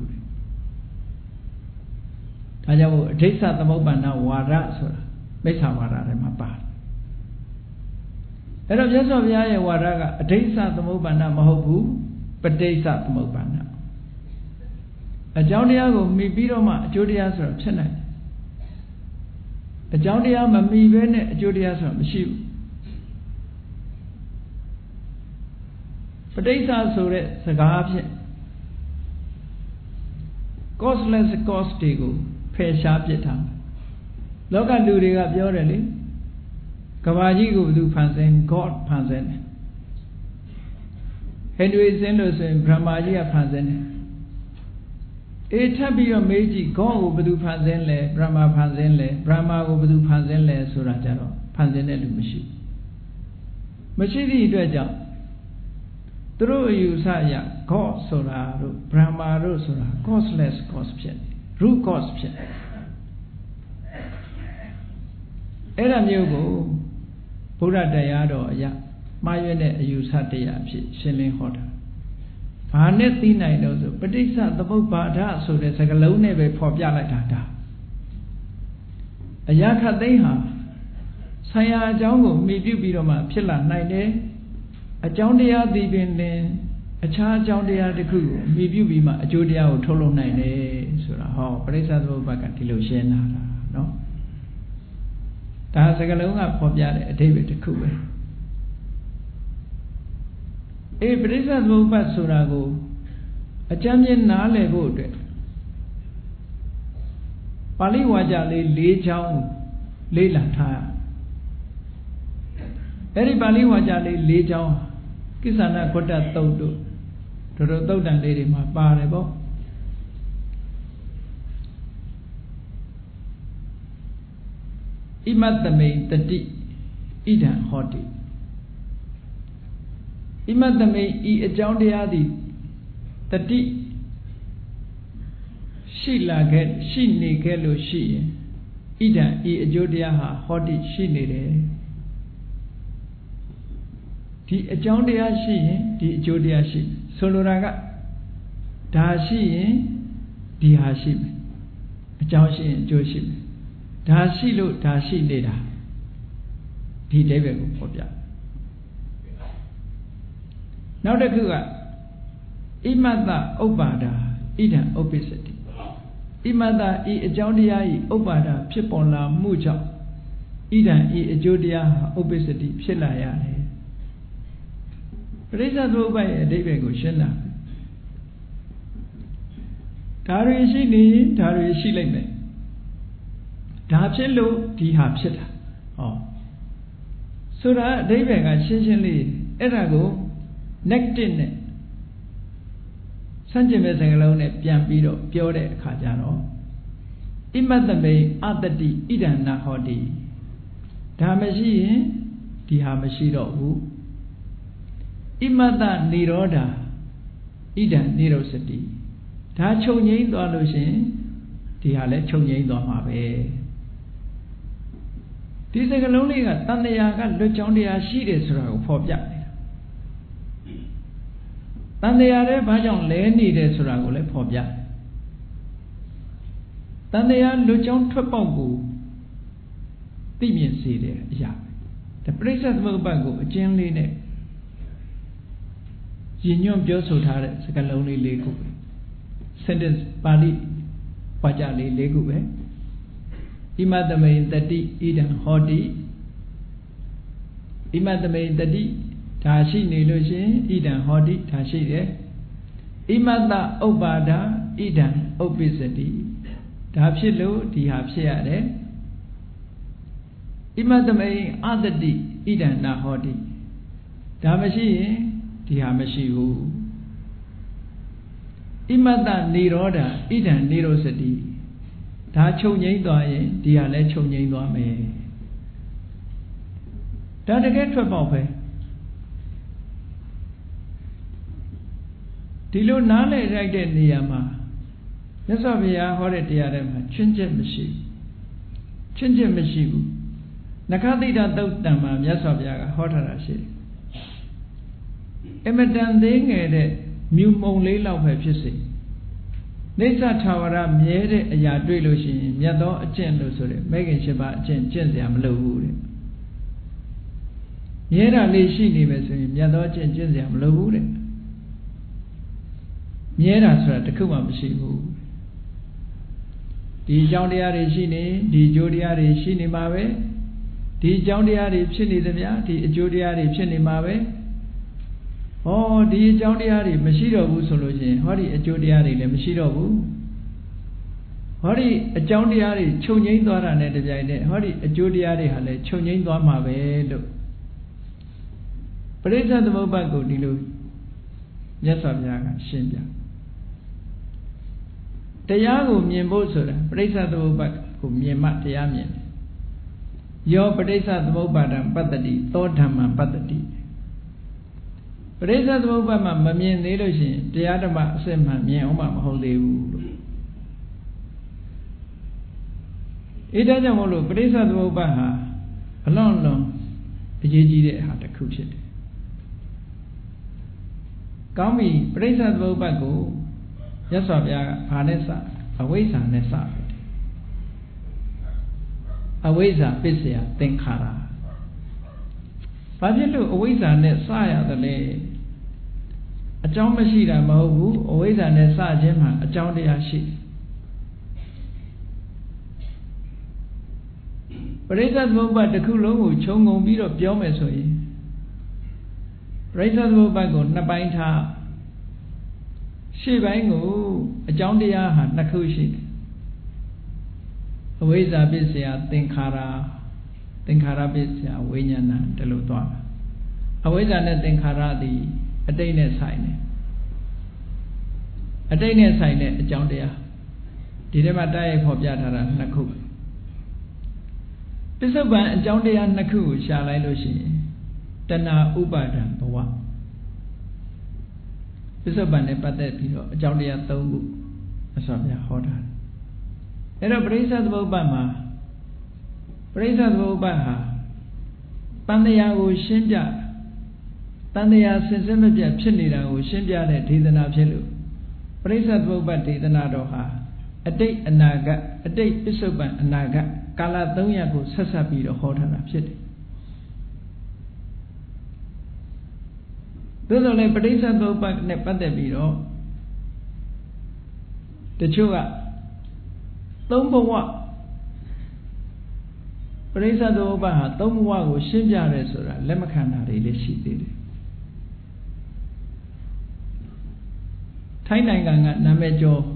ဒါကြောင့်အဒိဋ္ဌသမုပ္ပန္နဝါဒဆိုတာမိစ္ဆာဝါဒထဲမှာပါတယ်အဲ့တော့မြတ်စွာဘုရားရဲ့ဝါဒကအဒိဋ္ဌသမုပ္ပန္နမဟုတ်ဘူးပဋိစ္စသမုပ္ပန္နအကြောင်းတရားကိုမိပြီးတော့မှအကျိုးတရားဆိုတာဖြစ်နိုင်တယ်အကြောင်းတရားမမိဘဲနဲ့အကျိုးတရားဆိုတာမရှိဘူးပဋိစ္စဆိုတဲ့စကားဖြင့် causeless cause တွေကိုဖယ်ရှားပစ်ထားလောကလူတွေကပြောတယ်လေကဘာကြီးကိုဘယ်သူဖန်ဆင်း God ဖန်ဆင်းတယ်ဟိန္ဒူစင်းလို့ဆိုရင်ဗြဟ္မာကြီးကဖန်ဆင်းတယ်အေးထပ်ပြီးတော့မေးကြည့် God ကိုဘယ်သူဖန်ဆင်းလဲဗြဟ္မာဖန်ဆင်းလဲဗြဟ္မာကိုဘယ်သူဖန်ဆင်းလဲဆိုတာကြတော့ဖန်ဆင်းတဲ့လူမရှိသည့်အတွက်ကြောင့်သူတို့အယူဆအရ God ဆိုတာတို့ဗြဟ္မာတို့ဆိုတာ causeless cause ဖြစ်တယ် root cause ဖြစ်တယ်အဲ့ဒါမျိုးကိုဘုရားတရားတော်အရမှားရွက်တဲ့အယူဆတရားဖြစ်ရှင်းလင်းဟောတာဘာနဲ့သိနိုင်လို့ဆိုပဋိစ္စသမုပ္ပါဒဆိုတဲ့စကားလုံးနဲ့ပဲဖော်ပြလိုက်တာဒါအရာခတ်သိမ်းဟာဆံရအကြောင်းကိုမိပြုပြီးတော့မှဖြစ်လာနိုင်တယ်အကြောင်းတရားသိပင်လင် Acha Jondia the Ku, maybe we ma Jodia or Tolo Nine, so how Presa back at Tiloshena, no? That's a galonga for David the Ku. A Presa Boba Surago, a champion Nale voted. Pali Wajali Lee Chang Leila Tire. Everybody Wajali Lee Chang Kisana Kota Toto. Toto than lady my parable. Imatame the tea, eat and hotty. Imatame eat a joundiadi, the tea. She like it, she need hello she. Eat and eat a jodia hotty, she needed. The joundia she, the jodia she. Soloraga Dashi Dihashim Joshi Joshim Dashi lo Dashi Leda Di David Popia. Now the Kuga Imada Obada Ida obesity. Imada e Jodia Obada Pipola Muja Ida e Jodia obesity Pilaya. Presa do by a David Goshena. Tari Shini, Tari Shileme. Tapselo, Di Hapseta. Oh. So that David got Shinley, Erago, Nectin. Sanjimes alone, Piampido, Piore, Cajano. Imatame, Adati, Idan Nahodi. Damashi, Di Hamashido. Imada Niroda Ida Nirosati. Tacho Yin Dolushin, Tiale Choyin Domabe. This is a lonely Tandayaga, Luchondia, she is for Jack. Tandayare Bajon Lenny de Suragole for Jack. Tandaya Luchon Trapongu, Timian City, Ya. The princess Mobago, Jenny. Union Joso Tare, second only Lego. Sentence Pali Pajali Lego. Imadame Dadi Idan Hodi Imadame Dadi Tashi Nilushin Idan Hodi Tashi. Imada Obada Idan Obesity. Tapsilo Dihapsiade Imadame Adadi Idan Nahodi Damashi. Dihamashihu Imada Niroda, Idan Nirosati. Tacho Yain, Dialecho Yain. That again for Bope Tilo Nale right at Niyama. Yes, of ya horrid diadema, Chinjim Mashi. Chinjim Mashiu Nakadi Dama, yes of Yaga, Hotarashi. Emetan ding at Mumon Lila of Pepsi. Nesa Tawara Miere, a Yadrilushi, Yado, a Chenlusuri, Megan Sheba, Jensiam Low. Yera Lishi Nimes, Yado, Jensiam Low. Yera Srat, the Kuma Shibu. The Jondiari Shini, the Jodiari Shini Mawe, the Jondiari Chini the Mia, the Jodiari Chini Mawe. Oh, the Jondiari, Mashiro Solution, Hori a Jodiari, the Mashiro. Hori a Jondiari, Chunin Dora and the Jade, Hori a Jodiari, Hale, Chunin Doma Vedo. Presa the Mobago Dilu. Yes, of Yaga, Shimbia. The Yago Miembosura, Presa the Mobak, whom Yemat the Yamin. Your Presa the Mobadam, Patati, Totama, Patati. Presa the Obama, Mamien Niloshi, the Adama Sema, Mioma, Holy Wood. Idajamolo, Presa the Obaha, alone, the Jiji had a cushion. Kami, Presa the Obago, Yasavia, Hanessa, Awesa Nessa. Awesa, Pisia, Tenkara. But you look Awesa Nessaya the lay. A ကြောင်းမရှိတာမဟုတ်ဘူးအဝိဇ္ဇာနဲ့စခြင်းမှာအကြောင်းတရားရှိပရိစ္ဆေသမုပ္ပါဒ်တစ်ခုလုံးကိုခြုံငုံပြီးတော့ပြောမယ်ဆိုရင်ပရိစ္ဆေသမုပ္ပါဒ်ကိုနှစ်ပိုင်းထားရှေ့ပိုင်းကိုအကြောင်းတရားဟာနှစ်ခုရှိတယ်အဝိဇ္ဇာပစ္စယသင်္ခါရပစ္စယဝိညာဏတလို့သွားတာအဝိဇ္ဇာနဲ့သင်္ခါရသည်အတိတ်နဲ့ဆိုင်တယ်အတိတ်နဲ့ဆိုင်တဲ့အကြောင်းတရားဒီထဲမှာတိုက်ရိုက်ဖော်ပြထားတာနှစ်ခုပစ္စုပန်အကြောင်းတရားနှစ်ခုကိုရှာလိုက်လို့ရှိရင်တဏှာဥပါဒံဘဝပစ္စုပန်နဲ့ပတ်သက်ပြီးတော့အကြောင်းတရား၃ခုအစွမ်းပြဟောတာအဲ့တော့ပရိစ္ဆေသမုပ္ပါဒ်မှာပရိစ္ဆေသမုပ္ပါဒ်ဟာတန်တရားကိုရှင်းပြတန်တရားစင်စစ်မပြတ်ဖြစ်နေတာကိုရှင်းပြတဲ့ဒေသနာဖြစ်လို့ပရိစ္ဆေသမုပ္ပါဒ်ဒေသနာတော်ဟာအတိတ်အနာဂတ်အတိတ်ပစ္စုပန်အနာဂတ်ကာလ၃ရပ်ကိုဆက်ဆက်ပြီးတော့ဟောထားတာဖြစ်တယ်သို့တော်လည်းပရိစ္ဆေသမုပ္ပါဒ်နဲ့ပတ်သက်ပြီးတော့တချို့ကသုံးဘဝပရိစ္ဆေသမုပ္ပါဒ်ဟာသုံးဘဝကိုရှင်းပြတယ်ဆိုတာလက်မခံတာတွေလည်းရှိသေးတယ်ထိုင်းနိုင်ငံကနာမည်ကျော်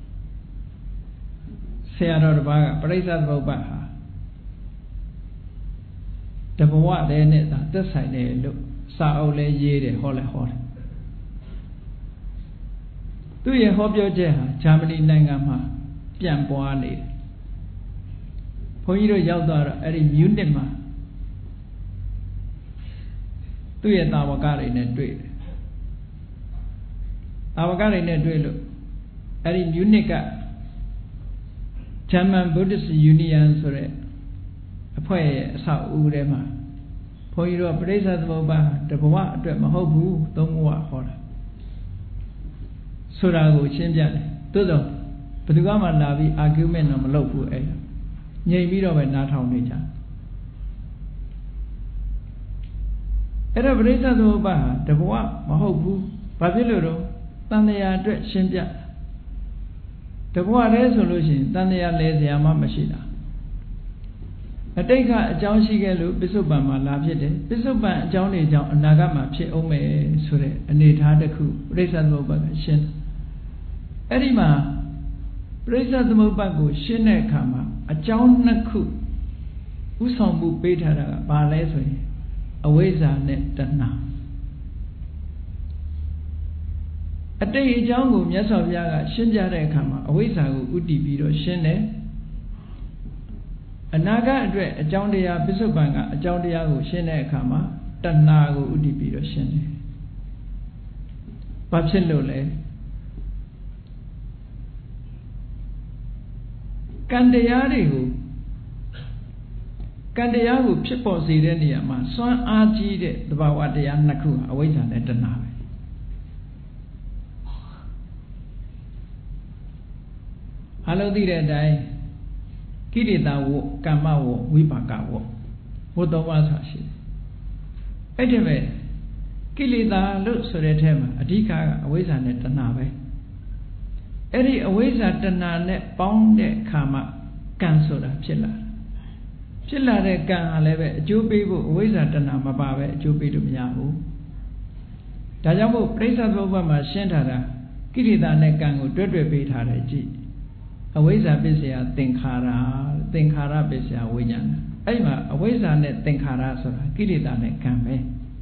ဆရာတော်တစ်ပါးကပရိစ္ဆေသမုပ္ပါဒ်ဟာတဘဝတည်းနဲ့သာသက်ဆိုင်တယ်လို့စာအုပ်လည်းရေးတယ်ဟောလည်းဟောတယ်သူရဲ့ဟောပြောချက်ဟာဂျာမနီနိုင်ငံမှာပြန့်ပွားနေတယ်ဘုန်းကြီးတို့ရောက်သွားတော့အဲ့ဒီမြူးနစ်မှာသူ့ရဲ့တာဝကတွေနဲ့တွေ့တယ်တာဝကတွေနဲ့တွေ့လို့အဲ့ဒီမြူးနစ်က German Buddhist Union ဆိုတဲ့အဖွဲ့ရဲ့အဆောက်အဦထဲမှာဘုန်းကြီးတို့ပရိစ္ဆေသမုပ္ပါဒ်တဘဝအတွက်မဟုတ်ဘူးသုံးဘဝဟောတာဆိုတာကိုရှင်းပြတယ်သို့သောဘယ်သူမှလာပြီး argument တော့မလုပ်ဘူးအဲ့ငြိမ်ပြီးတော့ပဲနားထောင်နေကြအဲ့တော့ပရိစ္ဆေသမုပ္ပါဒ်ဟာတဘဝမဟုတ်ဘူးဘာဖြစ်လို့တော့တန်တရားအတွက်ရှင်းပြတဘဝတည်းဆိုလို့ရှိရင်တန်တရားလဲစရာမှမရှိတာအတိတ်ကအကြောင်းရှိခဲ့လို့ပစ္စုပန်မှာလာဖြစ်တယ်ပစ္စုပန်အကြောင်းတွေကြောင့်အနာဂတ်မှာဖြစ်အောင်မယ်ဆိုတဲ့အနေအထားတစ်ခုပရိစ္ဆေသမုပ္ပါဒ်ကရှင်းအဲ့ဒီမှာပရိစ္ဆေသမုပ္ပါဒ်ကိုရှင်းတဲ့အခါမှာအကြောင်းနှစ်ခုဥဆောင်မှုပေးထားတာကဘာလဲဆိုရင်အဝိဇ္ဇာနဲ့တဏှာအတိတ်အကြောင်းကိုမြတ်စွာဘုရားကရှင်းပြတဲ့အခါမှာအဝိဇ္ဇာကိုဥတည်ပြီးတော့ရှင်းတယ်အနာဂတ်အတွက်အကြောင်းတရားပစ္စုပန်ကအကြောင်းတရားကိုရှင်းတဲ့အခါမှာတဏှာကိုဥတည်ပြီးတော့ရှင်းတယ်ဘာဖြစ်လို့လဲကံတရားကိုဖြစ်ပေါ်စေတဲ့နေရာမှာစွမ်းအားကြီးတဲ့သဘာဝတရားနှစ်ခုဟာအဝိဇ္ဇာနဲ့တဏှာပဲအလုံးသိတဲ့အတိုင်းကိလေသာဝကမ္မဝဝိပါကဝဝသုံးပါးဆိုတာရှိတယ်အဲ့ဒီပဲကိလေသာလို့ဆိုတဲ့ထဲမှာအဓိကကအဝိဇ္ဇာနဲ့တဏှာပဲအဲ့ဒီအဝိဇ္ဇာတဏှာနဲ့ပေါင်းတဲ့အခါမှာကံဆိုတာဖြစ်လာတဲ့ကံဟာလည်းပဲအကျိုးပေးဖို့အဝိဇ္ဇာတဏှာမပါပဲအကျိုးပေးလို့မရဘူးဒါကြောင့်မို့ပရိစ္ဆေသမုပ္ပါဒ်မှာရှင်းထားတာကိလေသာနဲ့ကံကိုတွဲတွဲပေးထားတယ်ကြည့်အဝိဇ္ဇာပစ္စယသင်္ခါရပစ္စယဝိညာဏအဲ့မှာအဝိဇ္ဇာနဲ့သင်္ခါရဆိုတာကိလေသာနဲ့ကံပဲ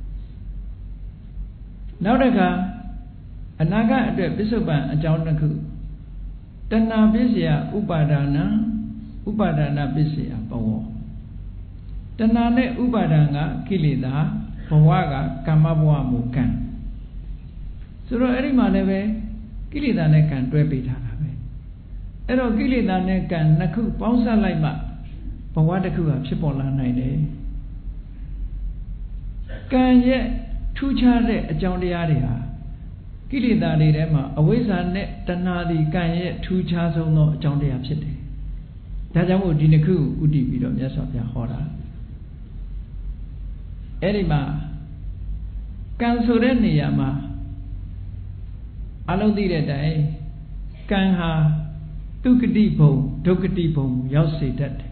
နောက်တစ်ခါအနာဂတ်အတွက်ပစ္စုပန်အကြောင်းတစ်ခုတဏှာပစ္စယဥပါဒနာပစ္စယဘဝတဏှာနဲ့ဥပါဒံကကိလေသာဘဝကကမ္မဘဝမူကံဆိုတော့အဲ့ဒီမှာလည်းပဲကိလေသာနဲ့ကံတွဲပေးထားတာပဲအဲ့တော့ကိလေသာနဲ့ကံနှစ်ခုပေါင်းစပ်လိုက်မှဘဝတစ်ခုဟာဖြစ်ပေါ်လာနိုင်တယ်ကံရဲ့ထူးခြားတဲ့အကြောင်းတရားတွေဟာကိလေသာတွေထဲမှာအဝိဇ္ဇာနဲ့တဏှာဒီကံရဲ့ထူးခြားဆုံးသောအကြောင်းတရားဖြစ်တယ်ဒါကြောင့်မို့ဒီနှစ်ခုကိုဥတည်ပြီးတော့မြတ်စွာဘုရားဟောတာအဲ့ဒီမှာကံဆိုတဲ့နေရာမှာအလုံးသိတဲ့တိုင်ကံဟာဒုက္ခတိဘုံဒုက္ခတိဘုံကိုရောက်စေတတ်တယ်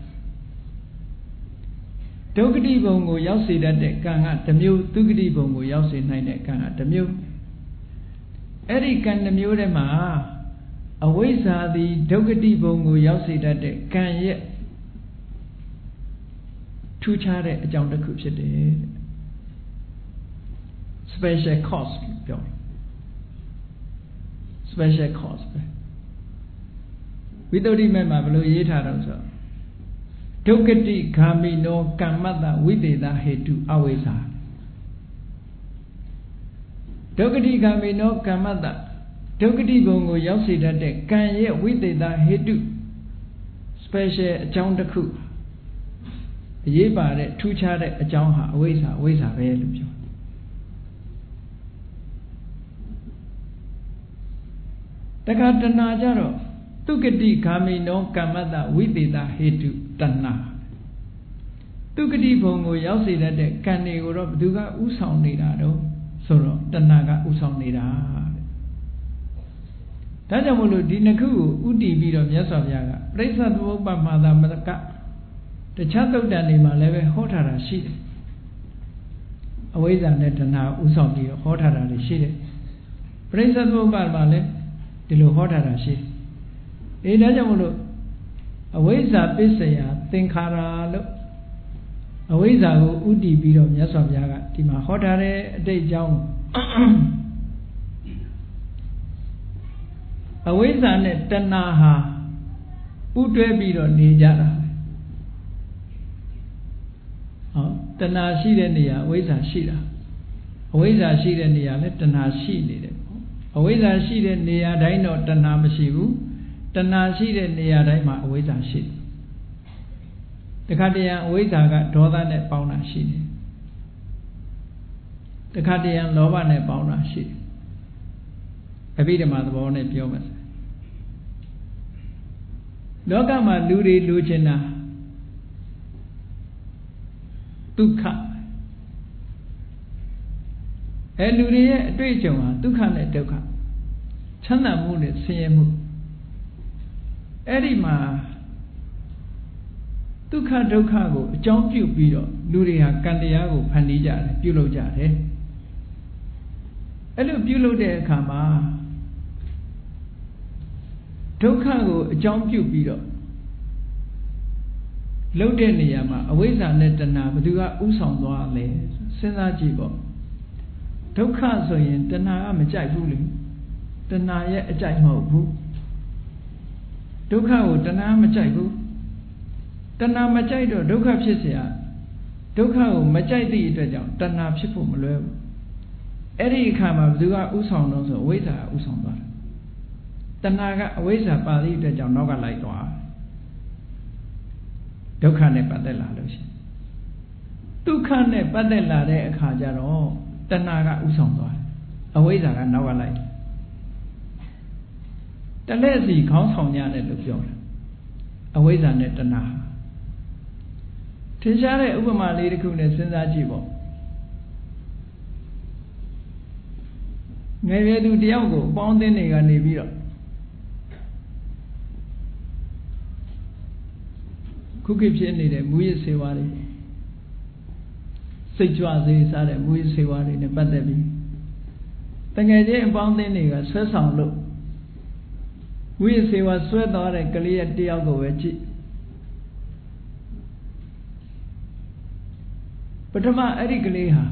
ဒုက္ခတိဘုံကိုရောက်စေတတ်တဲ့ကံကတစ်မျိုးဒုက္ခတိဘုံကိုရောက်စေနိုင်တဲ့ကံကတစ်မျိုးအဲ့ဒီကံတစ်မျိုးထဲမှာအဝိဇ္ဇာသည်ဒုက္ခတိဘုံကိုရောက်စေတတ်တဲ့ကံရဲ့ထူးခြားတဲ့အကြောင်းတစ်ခုဖြစ်တယ် special cause ပြော special cause ပဲဝိသုဒ္ဓိမဲ့မှာဘယ်လိုရေးထားတော့ဆိုဒုက္ခတိဂာမိနောကမ္မတ္တဝိသေသဟေတုအဝိဇ္ဇာဒုက္ခတိဂာမိနောကမ္မတ္တဒုက္ခတိဘုံကိုရောက်စေတတ်တဲ့ကံရဲ့ဝိသေသဟေတု special အကြောင်းတစ်ခုအရေးပါတဲ့ထူးခြားတဲ့အကြောင်းဟာအဝိဇ္ဇာအဝိဇ္ဇာပဲလို့ပြောတခါတဏှာကြတော့သုကတိဂာမိနောကမ္မတ္တဝိသေသဟေတုတဏှာသုကတိဘုံကိုရောက်စေတတ်တဲ့ကံတွေကိုတော့ဘယ်သူကဥဆောင်နေတာတော့ဆိုတော့တဏှာကဥဆောင်နေတာတဲ့ဒါကြောင့်မို့လို့ဒီနှစ်ခုကိုဥတည်ပြီးတော့မြတ်စွာဘုရားကပရိစ္ဆေသမုပ္ပါမာသမတကတခြားသုတ်တန်တွေမှာလည်းပဲဟောထားတာရှိတယ်အဝိဇ္ဇာနဲ့တဏှာဥဆောင်ပြီးတော့ဟောထားတာတွေရှိတယ်ပရိစ္ဆေသမုပ္ပါမှာလည်းဒီလိုဟောထားတာရှိတယ်ဒါကြောင့်မို့လို့အဝိဇ္ဇာပစ္စယသင်္ခါရလို့အဝိဇ္ဇာကိုဥတည်ပြီးတော့မြတ်စွာဘုရားကဒီမှာဟောထားတဲ့အတိတ်အကြောင်းအဝိဇ္ဇာနဲ့တဏှာဟာဥတွဲပြီးတော့နေကြတာဟောတဏှာရှိတဲ့နေရာအဝိဇ္ဇာရှိတာအဝိဇ္ဇာရှိတဲ့နေရာလည်းတဏှာရှိနေတယ်ပေါ့အဝိဇ္ဇာရှိတဲ့နေရာတိုင်းတော့တဏှာမရှိဘူးတဏှာရှိတဲ့နေရာတိုင်းမှာအဝိဇ္ဇာရှိတယ်တခါတရံအဝိဇ္ဇာကဒေါသနဲ့ပေါင်းတာရှိတယ်တခါတရံလောဘနဲ့ပေါင်းတာရှိတယ်အဘိဓမ္မာသဘောနဲ့ပြောမယ်လောကမှာလူတွေလိုချင်တာဒုက္ခလူတွေရဲ့အတွေ့အကြုံဟာဒုက္ခနဲ့ဒုက္ခချမ်းသာမှုနဲ့ဆင်းရဲမှုအဲ့ဒီမှာဒုက္ခဒုက္ခကိုအကြောင်းပြုပြီးတော့လူတွေဟာကံတရားကိုဖန်တီးကြတယ်ပြုလုပ်ကြတယ်အဲ့လိုပြုလုပ်တဲ့အခါမှာဒုက္ခကိုအကြောင်းပြုပြီးတော့လုပ်တဲ့နေရာမှာအဝိဇ္ဇာနဲ့တဏှာဘယ်သူကဥဆောင်သွားလဲစဉ်းစားကြည့်ပေါ့ဒုက္ခဆိုရင်တဏှာကမကြိုက်ဘူးလေတဏှာရဲ့အကြိုက်မဟုတ်ဘူးဒုက္ခကိုတဏှာမကြိုက်ဘူးတဏှာမကြိုက်တော့ဒုက္ခဖြစ်เสียဒုက္ခကိုမကြိုက်သည့်အတွက်ကြောင့်တဏှာဖြစ်ဖို့မလွယ်ဘူးအဲ့ဒီအခါမှာဘယ်သူကဥဆောင်တော့ဆိုအဝိဇ္ဇာကဥဆောင်သွားတယ်တဏှာကအဝိဇ္ဇာပါသည့်အတွက်ကြောင့်နောက်ကလိုက်သွားဒုက္ခနဲ့ပတ်သက်လာလို့ရှိရင်ဒုက္ခနဲ့ပတ်သက်လာတဲ့အခါကျတော့တဏှာကဥဆောင်သွားတယ်အဝိဇ္ဇာကနောက်ကလိုက်တလက်စီခေါင်းဆောင်ရတယ်လို့ပြောတယ်အဝိဇ္ဇာနဲ့တဏှာထင်ရှားတဲ့ဥပမာလေးတစ်ခုနဲ့စဉ်းစားကြည့်ပေါ့ငယ်ရွယ်သူတယောက်ကိုအပေါင်းအသင်းတွေကနေပြီးတော့ခုခေတ်ဖြစ်နေတဲ့မူရစ်ဆေးဝါးတွေစိတ်ကြွစေစားတဲ့မူရစ်ဆေးဝါးတွေနဲ့ပတ်သက်ပြီးတကယ်ချင်းအပေါင်းအသင်းတွေကဆွဲဆောင်လို့မူရစ်ဆေးဝါးဆွဲသွားတဲ့ကလေးရဲ့တယောက်ကိုပဲကြည့်ပထမအဲ့ဒီကလေးဟာ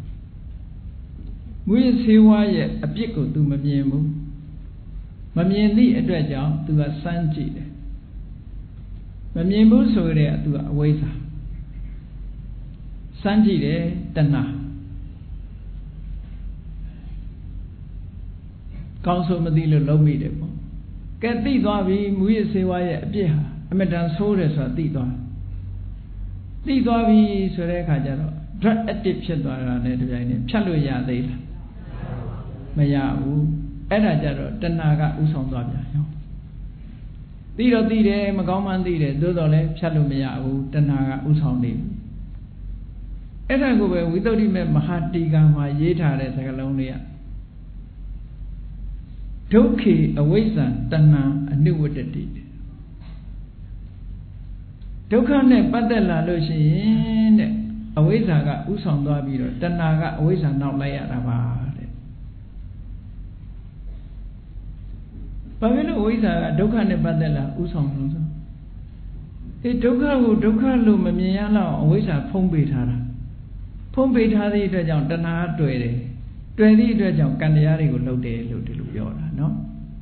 မူရစ်ဆေးဝါးရဲ့အပြစ်ကိုသူမမြင်ဘူးမမြင်သည့်အတွက်ကြောင့်သူကစမ်းကြည့်တယ်မမြင်ဘူးဆိုတဲ့သူကအဝိဇ္ဇာစမ်းကြည့်တယ်တဏှာကောင်းဆိုမသိလို့လုံးမိတယ်ပေါ့ကဲသိသွားပြီမူရစ်ဆေးဝါးရဲ့အပြစ်ဟာအမတန်ဆိုးတယ်ဆိုတာသိသွားပြီဆိုတဲ့အခါကျတော့ drug addict ဖြစ်သွားတာနဲ့တပြိုင်နက်ဖြတ်လို့ရသေးလားမရဘူးအဲ့ဒါကြတော့တဏှာကဥဆောင်သွားပြန်ရောသိတော့သိတယ်မကောင်းမှန်းသိတယ်သို့တော်လည်းဖြတ်လို့မရဘူးတဏှာကဥဆောင်နေပြီအဲ့ဒါကိုပဲဝိသုဒ္ဓိမေမဟာတီကာမှာရေးထားတဲ့စကားလုံးလေးကဒုက္ခေအဝိဇ္ဇာတဏှာအနုဝတ္တိဒုက္ခနဲ့ပတ်သက်လာလို့ရှိရင်တဲ့အဝိဇ္ဇာကဥဆောင်သွားပြီးတော့တဏှာကအဝိဇ္ဇာနောက်လိုက်ရတာပါတဲ့ဘာဖြစ်လို့အဝိဇ္ဇာကဒုက္ခနဲ့ပတ်သက်လာဥဆောင်လို့ဆိုဒုက္ခကိုဒုက္ခလို့မမြင်ရလောက်အဝိဇ္ဇာဖုံးပေးထားတာဖုံးပေးထားသည့်အတွက်ကြောင့်တဏှာတွေ့တယ်တွေ့သည့်အတွက်ကြောင့်ကံတရားတွေကိုလုပ်တယ်လို့ဒီလိုပြောတာနော်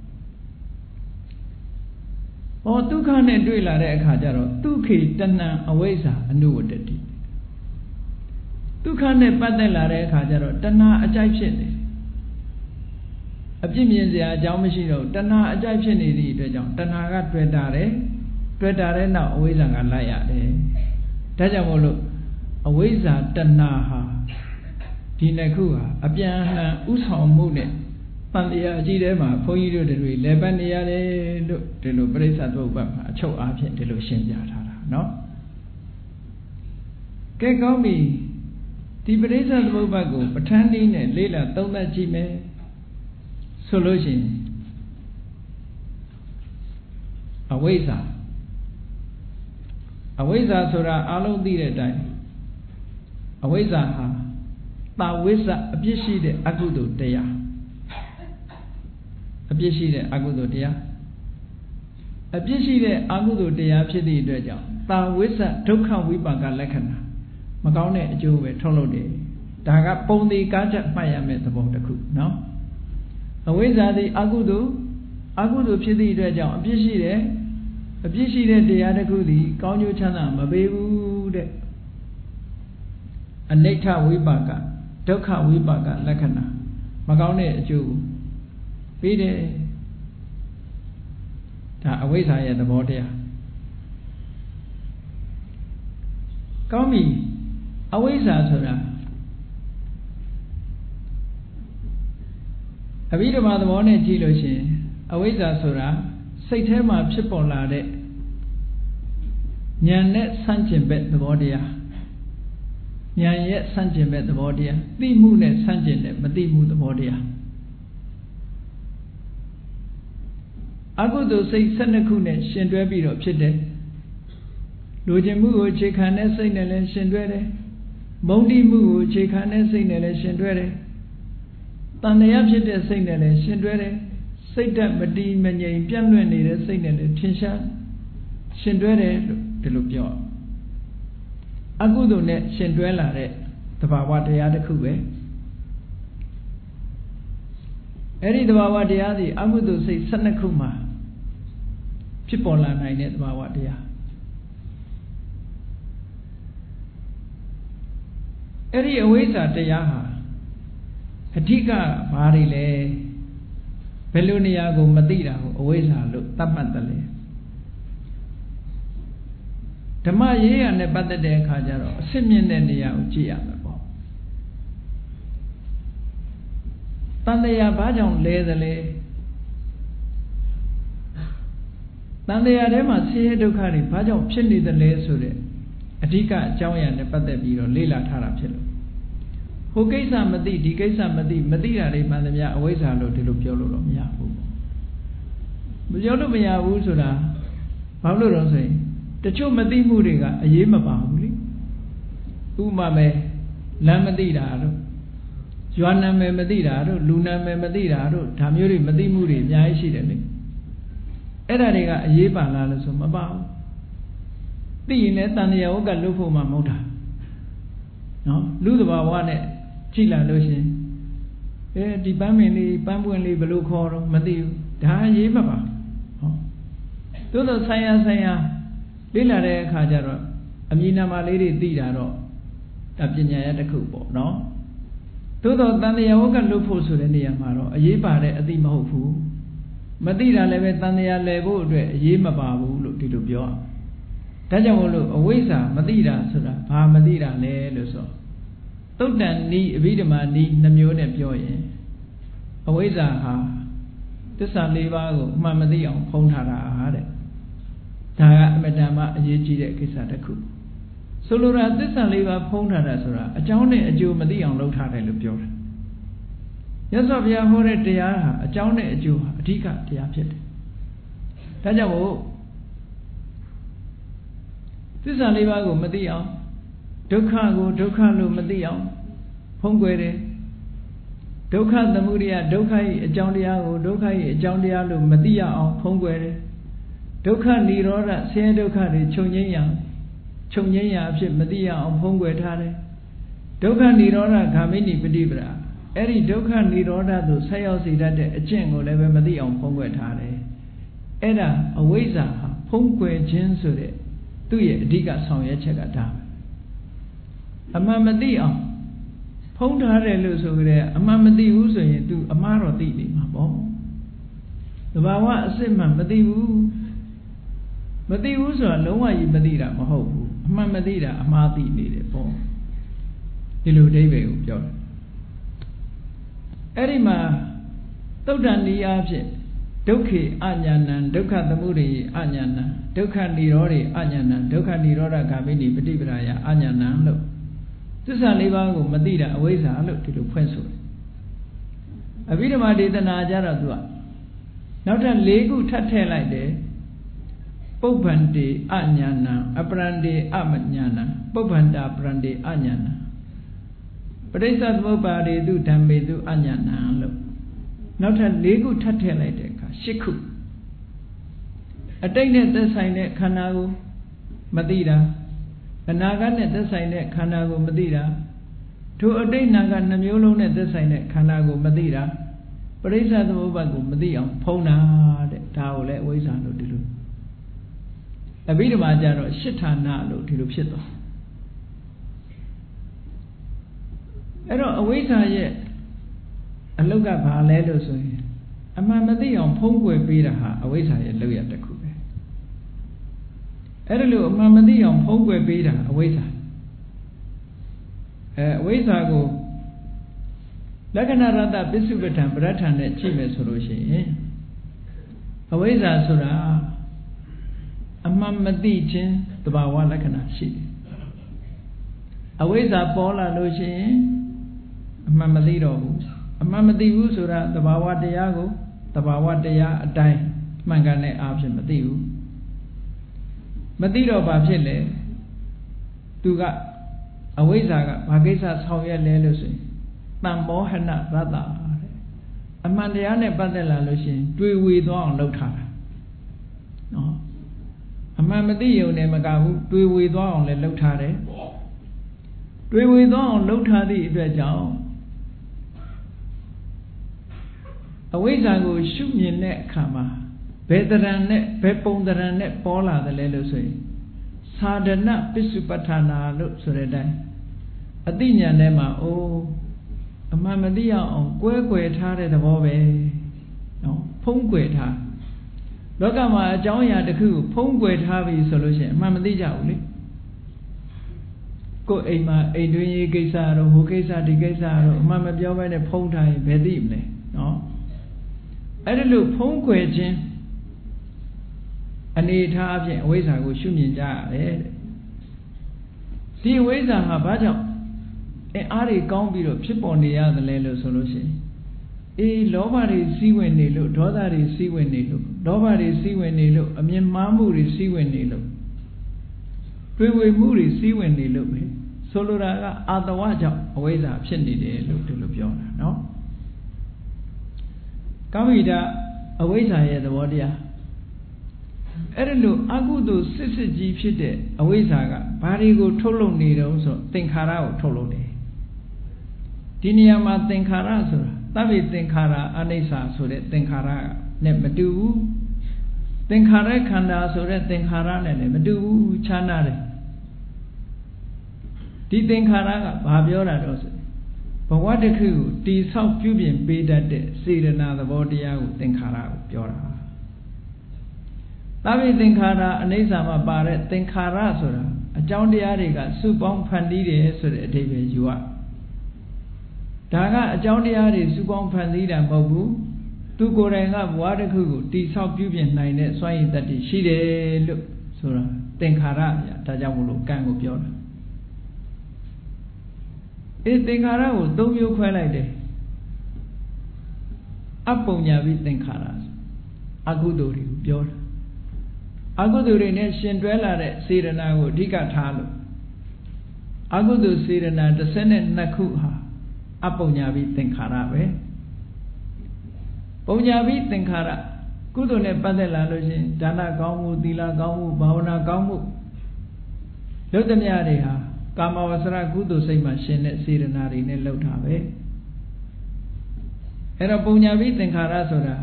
ဟောဒုက္ခနဲ့တွေ့လာတဲ့အခါကျတော့ဒုက္ခေတဏှာအဝိဇ္ဇာအနုဝတ္တိဒုက္ခနဲ့ပတ်သက်လာတဲ့အခါကျတော့တဏှာအကြိုက်ဖြစ်နေအပြစ်မြင်စရာအကြောင်းမရှိတော့တဏှာအကြိုက်ဖြစ်နေသည့်အတွက်ကြောင့်တဏှာကတွေ့တာတယ်တွေ့တာတဲ့နောက်အဝိဇ္ဇာကလိုက်ရတယ်ဒါကြောင့်မို့လို့အဝိဇ္ဇာတဏှာဟာဒီနှစ်ခုဟာအပြန်အလှန်ဥဆောင်မှုနဲ့တန်တရားအကြီးထဲမှာဘုန်းကြီးတို့တွေလည်းပတ်နေရတယ်လို့ဒီလိုပရိစ္ဆသုတ်ပတ်မှာအချုပ်အားဖြင့်ဒီလိုရှင်းပြထားတာเนาะကဲကောင်းပြီဒီပရိစ္ဆသုတ်ပတ်ကိုပဋ္ဌာန်းနည်းနဲ့လေ့လာသုံးသပ်ကြည့်မယ်ဆိုလို့ရှိရင်အဝိဇ္ဇာဆိုတာအလုံးသိတဲ့အတိုင်းအဝိဇ္ဇာဟာတာဝိဇ္ဇအပြစ်ရှိတဲ့အကုသိုလ်တရားအပြစ်ရှိတဲ့အကုသိုလ်တရားအပြစ်ရှိတဲ့အကုသိုလ်တရားဖြစ်သည့်အတွက်ကြောင့်တာဝိဇ္ဇဒုက္ခဝိပါကလက္ခဏာမကောင်းတဲ့အကျိုးပဲထုတ်လုပ်တယ်ဒါကပုံသေးကားချက်မှတ်ရမယ့်သဘောတစ်ခုနော်အဝိဇ္ဇာသည်အကုသိုလ်ဖြစ်သည့်အတွက်ကြောင့်အပြစ်ရှိတဲ့တရားတစ်ခုသည်ကောင်းကျိုးချမ်းသာမပေးဘူးတဲ့အနိဋ္ဌဝိပါကဒုက္ခဝိပါကလက္ခဏာမကောင်းတဲ့အကျိုးပေးတယ်ဒါအဝိဇ္ဇာရဲ့သဘောတရားကောင်းပြီအဝိဇ္ဇာဆိုတာအဘိဓမ္မာသဘောနဲ့ကြည့်လို့ရှိရင်အဝိဇ္ဇာဆိုတာစိတ်ထဲမှာဖြစ်ပေါ်လာတဲ့ဉာဏ်နဲ့ဆန့်ကျင်ဘက်သဘောတရားဉာဏ်ရဲ့ဆန့်ကျင်ဘက်သဘောတရားသိမှုနဲ့ဆန့်ကျင်တဲ့မသိမှုသဘောတရားအကုသိုလ်စိတ်12ခုနဲ့ရှင်တွဲပြီးတော့ဖြစ်တယ်လူကျင်မှုကိုအခြေခံတဲ့စိတ်နဲ့လည်းရှင်တွဲတယ်မုန်းတိမှုကိုအခြေခံတဲ့စိတ်နဲ့လည်းရှင်တွဲတယ်တဏှာဖြစ်တဲ့စိတ်နဲ့လည်းရှင်တွဲတယ်စိတ်ဓာတ်မတည်မငြိမ်ပြန့်လွင့်နေတဲ့စိတ်နဲ့လည်းထင်ရှားရှင်တွဲတယ်လို့ဒီလိုပြောအကုသိုလ်နဲ့ရှင်တွဲလာတဲ့သဘာဝတရားတစ်ခုပဲအဲ့ဒီသဘာဝတရားသည်အကုသိုလ်စိတ်12ခုမှာဖြစ်ပေါ်လာနိုင်တဲ့သဘာဝတရားအဲ့ဒီအဝိဇ္ဇာတရားဟာအဓိကဘာတွေလဲဘယ်လိုနေရာကိုမသိတာကိုအဝိဇ္ဇာလို့သတ်မှတ်တယ်လေဓမ္မရေးရနဲ့ပတ်သက်တဲ့အခါကျတော့အစစ်မြင့်တဲ့နေရာကိုကြည့်ရမယ်ပေါ့တန်တရားဘာကြောင့်လဲသလဲတန်တရားထဲမှာဆင်းရဲဒုက္ခတွေဘာကြောင့်ဖြစ်နေသလဲဆိုတဲ့အဓိကအကြောင်းအရာနဲ့ပတ်သက်ပြီးတော့လေ့လာထားတာဖြစ်လို့ဟိုကိစ္စမသိဒီကိစ္စမသိတာတွေမှန်သမျှအဝိဇ္ဇာလို့ဒီလိုပြောလို့တော့မရဘူးမပြောလို့မရဘူးဆိုတာဘာလို့လဲဆိုရင်တချို့မသိမှုတွေကအရေးမပါဘူးလေဥပမာပဲလမ်းမသိတာတို့ရွာနာမည်မသိတာတို့လူနာမည်မသိတာတို့ဒါမျိုးတွေမသိမှုတွေအများကြီးရှိတယ်လေအဲ့ဒါတွေကအရေးပါလားလို့ဆိုမပါဘူးသိရင်လည်းတန်တရားဝကလွတ်ဖို့မှမဟုတ်တာနော်လူသဘာဝနဲ့ကြည့်လာလို့ရှင်ဒီပန်းမင်လေးပန်းပွင့်လေးဘယ်လိုခေါ်တော့မသိဘူးဒါအရေးမပါဟောသို့သောဆိုင်ရာလေ့လာတဲ့အခါကျတော့အမည်နာမလေးတွေသိတာတော့ဒါပညာရတစ်ခုပေါ့နော်သို့သောတန်တရားဝကလွတ်ဖို့ဆိုတဲ့နေရာမှာတော့အရေးပါတဲ့အသိမဟုတ်ဘူးမသိတာလည်းပဲတန်တရားလည်ဖို့အတွက်အရေးမပါဘူးလို့ဒီလိုပြောဒါကြောင့်မို့လို့အဝိဇ္ဇာမသိတာဆိုတာဘာမသိတာလဲလို့ဆိုသုတ်တန်နီးအဘိဓမ္မာနီးနှမျိုးနဲ့ပြောရင်အဝိဇ္ဇာဟာသစ္စာ၄ပါးကိုအမှန်မသိအောင်ဖုံးထားတာတဲ့ဒါကအမတန်မှအရေးကြီးတဲ့ကိစ္စတစ်ခုဆိုလိုတာသစ္စာ၄ပါးဖုံးထားတာဆိုတာအကြောင်းနဲ့အကျိုးမသိအောင်လုပ်ထားတယ်လို့ပြောတယ်မြတ်စွာဘုရားဟောတဲ့တရားဟာအကြောင်းနဲ့အကျိုးဟာအဓိကတရားဖြစ်တယ်ဒါကြောင့်မို့သစ္စာလေးပါးကိုမသိအောင်ဒုက္ခကိုဒုက္ခလို့မသိအောင်ဖုံးကွယ်တယ်ဒုက္ခသမုဒယဒုက္ခရဲ့အကြောင်းတရားကိုဒုက္ခရဲ့အကြောင်းတရားလို့မသိရအောင်ဖုံးကွယ်တယ်ဒုက္ခនិရောဓဆင်းရဲဒုက္ခတွေချုပ်ငြိမ်းရာအဖြစ်မသိရအောင်ဖုံးကွယ်ထားတယ်ဒုက္ခនិရောဓဂ ामिनी ပฏิပဒါအဲ့ဒီဒုက္ခនិရောဓသို့ဆက်ရောက်စေတတ်တဲ့အကျင့်ကိုလည်းပဲမသိအောင်ဖုံးကွယ်ထားတယ်အဲ့ဒါအဝိဇ္ဇာဟာဖုံးကွယ်ခြင်းဆိုတဲ့သူ့ရဲ့အဓိကဆောင်ရွက်ချက်ကဒါပဲအမှန်မသိအောင်ဖုံးထားတယ်လို့ဆိုကြတဲ့အမှန်မသိဘူးဆိုရင် तू အမှားတော့သိနေမှာပေါ့သဘာဝအစစ်မှန်မသိဘူးဆိုတာလုံးဝကြီးမသိတာမဟုတ်ဘူးအမှန်မသိတာအမှားသိနေတယ်ပေါ့ဒီလိုအဓိပ္ပာယ်ကိုပြောတယ်အဲ့ဒီမှာသုတ်တန်ဤအားဖြင့်ဒုက္ခေအညာဏံဒုက္ခသမုဒယအညာဏံဒုက္ခនិရောဓေအညာဏံဒုက္ခនិရောဓဂ ामिनी ပฏิပဒါယအညာဏံလို့သစ္စာလေးပါးကိုမသိတာအဝိဇ္ဇာလို့ဒီလိုဖွင့်ဆိုတယ်အဘိဓမ္မာဒေသနာကြတော့သူကနောက်ထပ်၄ခုထပ်ထည့်လိုက်တယ်ပုပ္ပန္တေအညာဏံအပရန္တေအမညာဏံပုပ္ပန္တာပရန္တေအညာဏံပရိစ္ဆသမုပ္ပါဒေတုဓမ္မေတုအညာဏံလို့နောက်ထပ်၄ခုထပ်ထည့်လိုက်တဲ့အခါ၈ခုအတိတ်နဲ့သက်ဆိုင်တဲ့ခန္ဓာကိုမသိတာအနာဂတ်နဲ့သက်ဆိုင်တဲ့ခန္ဓာကိုမသိတာထိုအတိတ်နာဂတ်နှမျိုးလုံးနဲ့သက်ဆိုင်တဲ့ခန္ဓာကိုမသိတာပရိစ္ဆသမုပ္ပါဒ်ကိုမသိအောင်ဖုံးတာတဲ့ဒါကိုလည်းအဝိဇ္ဇာလို့ဒီလိုအဘိဓမ္မာကျတော့ရှစ်ဌာနလို့ဒီလိုဖြစ်သွားအဲ့တော့အဝိဇ္ဇာရဲ့အလုတ်ကဘာလဲလို့ဆိုရင်အမှန်မသိအောင်ဖုံးကွယ်ပေးတာဟာအဝိဇ္ဇာရဲ့လုပ်ရတစ်ခုပဲအဲ့ဒါလို့အမှန်မသိအောင်ဖုံးကွယ်ပေးတာအဝိဇ္ဇာအဝိဇ္ဇာကိုလက္ခဏာရတ္တပစ္စုပ္ပတံပရဋ္ဌာန်နဲ့ကြည့်မယ်ဆိုလို့ရှိရင်အဝိဇ္ဇာဆိုတာအမှန်မသိခြင်းသဘာဝလက္ခဏာရှိတယ်အဝိဇ္ဇာပေါ်လာလို့ရှိရင်အမှန်မသိတော့ဘူးအမှန်မသိဘူးဆိုတာသဘာဝတရားကိုသဘာဝတရားအတိုင်းမှန်ကန်တဲ့အားဖြင့်မသိဘူးမသိတော့ဘာဖြစ်လဲသူကအဝိဇ္ဇာကဘာကိစ္စဆောင်ရွက်လဲလို့ဆိုရင်တမ္မောဟနရတ္တတဲ့အမှန်တရားနဲ့ပတ်သက်လာလို့ရှိရင်တွေးဝေသွားအောင်လုပ်ထားတာနော်အမှန်မသိရုံနဲ့မကဘူးတွေးဝေသွားအောင်လည်းလုပ်ထားတယ်တွေးဝေသွားအောင်လုပ်ထားသည့်အတွက်ကြောင့်အဝိဇ္ဇာကိုရှုမြင်တဲ့အခါမှာဘယ်တရံနဲ့ဘယ်ပုံတရံနဲ့ပေါ်လာတယ်လဲလို့ဆိုရင်သာဒနာပစ္စုပ္ပထာနာလို့ဆိုတဲ့အတိုင်းအသိဉာဏ်ထဲမှာအိုးအမှန်မသိအောင်ကွဲကွယ်ထားတဲ့သဘောပဲနော်ဖုံးကွယ်ထားလောကမှာအကြောင်းအရာတစ်ခုကိုဖုံးကွယ်ထားပြီဆိုလို့ရှိရင်အမှန်မသိကြဘူးလေကိုယ်အိမ်မှာအိမ်တွင်းရေးကိစ္စတော့ဟိုကိစ္စဒီကိစ္စတော့အမှန်မပြောဘဲနဲ့ဖုံးထားရင်ဘယ်သိမလဲနော်အဲ့ဒါလို့ဖုံးကွယ်ခြင်းအနေထားအပြင်အဝိဇ္ဇာကိုရှုမြင်ကြရတယ်ဒီအဝိဇ္ဇာဟာဘာကြောင့်အားတွေကောင်းပြီးတော့ဖြစ်ပေါ်နေရတယ်လဲလို့ဆိုလို့ရှိရင်လောဘတွေစီးဝင်နေလို့ဒေါသတွေစီးဝင်နေလို့လောဘတွေစီးဝင်နေလို့အမြင်မှားမှုတွေစီးဝင်နေလို့တွေးဝေမှုတွေစီးဝင်နေလို့ပဲဆိုလိုတာကအာတဝကြောင့်အဝိဇ္ဇာဖြစ်နေတယ်လို့ဒီလိုပြောတာနော်ကာမိတာအဝိဇ္ဇာရဲ့သဘောတရားအဲ့ဒါလို့အကုသိုလ်စစ်ကြီးဖြစ်တဲ့အဝိဇ္ဇာကဘာတွေကိုထုတ်လုပ်နေတုံးဆိုသင်္ခါရကိုထုတ်လုပ်တယ်ဒီနေရာမှာသင်္ခါရဆိုတာသဗ္ဗေသင်္ခါရအနိစ္စဆိုတဲ့သင်္ခါရနဲ့မတူဘူးသင်္ခါရခန္ဓာဆိုတဲ့သင်္ခါရနဲ့လည်းမတူဘူးခြားနာတယ်ဒီသင်္ခါရကဘာပြောတာတော့ဆိုဘဝတစ်ခုကိုတိဆောက်ပြုပြင်ပေးတတ်တဲ့စေတနာသဘောတရားကိုသင်္ခါရကိုပြောတာသဗ္ဗေသင်္ခါရအနိစ္စမှာပါတဲ့သင်္ခါရဆိုတာအကြောင်းတရားတွေကစုပေါင်းဖန်တီးတယ်ဆိုတဲ့အဓိပ္ပာယ်ယူရဒါကအကြောင်းတရားတွေစုပေါင်းဖန်တီးတာမဟုတ်ဘူးသူကိုယ်တိုင်ကဘဝတစ်ခုကိုတိဆောက်ပြုပြင်နိုင်တဲ့စွမ်းရည်တတ္တိရှိတယ်လို့ဆိုတာသင်္ခါရဗျာဒါကြောင့်မို့လို့ကံကိုပြောတာသင်္ခါရကို၃မျိုးခွဲလိုက်တယ်အပုံညာပိသင်္ခါရအကုသိုလ်တွေကိုပြောတာအကုသိုလ်တွေနဲ့ရှင်တွဲလာတဲ့စေတနာကိုအဓိကထားလို့အကုသိုလ်စေတနာ12ခုဟာအပုံညာပိသင်္ခါရပဲပုံညာပိသင်္ခါရကုသိုလ်နဲ့ပတ်သက်လာလို့ရှင်ဒါနကောင်းမှုသီလကောင်းမှုဘာဝနာကောင်းမှုလုပ်သမျှတွေဟာကာမဝဆရကုသိုလ်စိတ်မှာရှင်တဲ့စေတနာတွေနဲ့လုပ်တာပဲအဲ့တော့ပုံညာပိသင်္ခါရဆိုတာ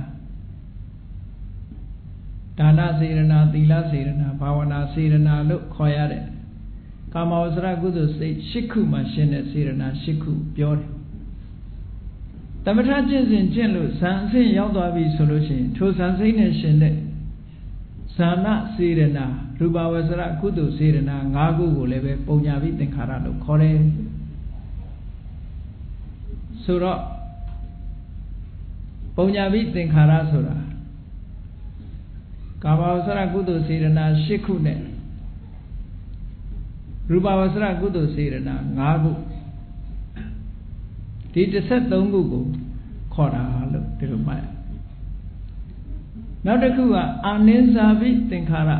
ဒါနစေတနာသီလစေတနာဘာဝနာစေတနာလို့ခေါ်ရတဲ့ကာမဝဆရကုသိုလ်စိတ်8ခုမှာရှင်တဲ့စေတနာ8ခုပြောတယ်သမထကျင့်စဉ်ကျင့်လို့ဇံအဆင့်ရောက်သွားပြီဆိုလို့ရှိရင်ထိုဇံစိတ်နဲ့ရှင်တဲ့ဇာနစေတနာရူပဝဆရကုသိုလ်စေတနာ5ခုကိုလည်းပဲပုံညာပိသင်္ခါရလို့ခေါ်တယ်ဆိုတော့ပုံညာပိသင်္ခါရဆိုတာကာမဝဆရကုသိုလ်စေတနာ8ခုနဲ့ရူပဝဆရကုသိုလ်စေတနာ5ခုဒီ13ခုကိုခေါ်တာလို့ဒီလိုမှတ်ရနောက်တစ်ခုကအာနိသပိသင်္ခါရ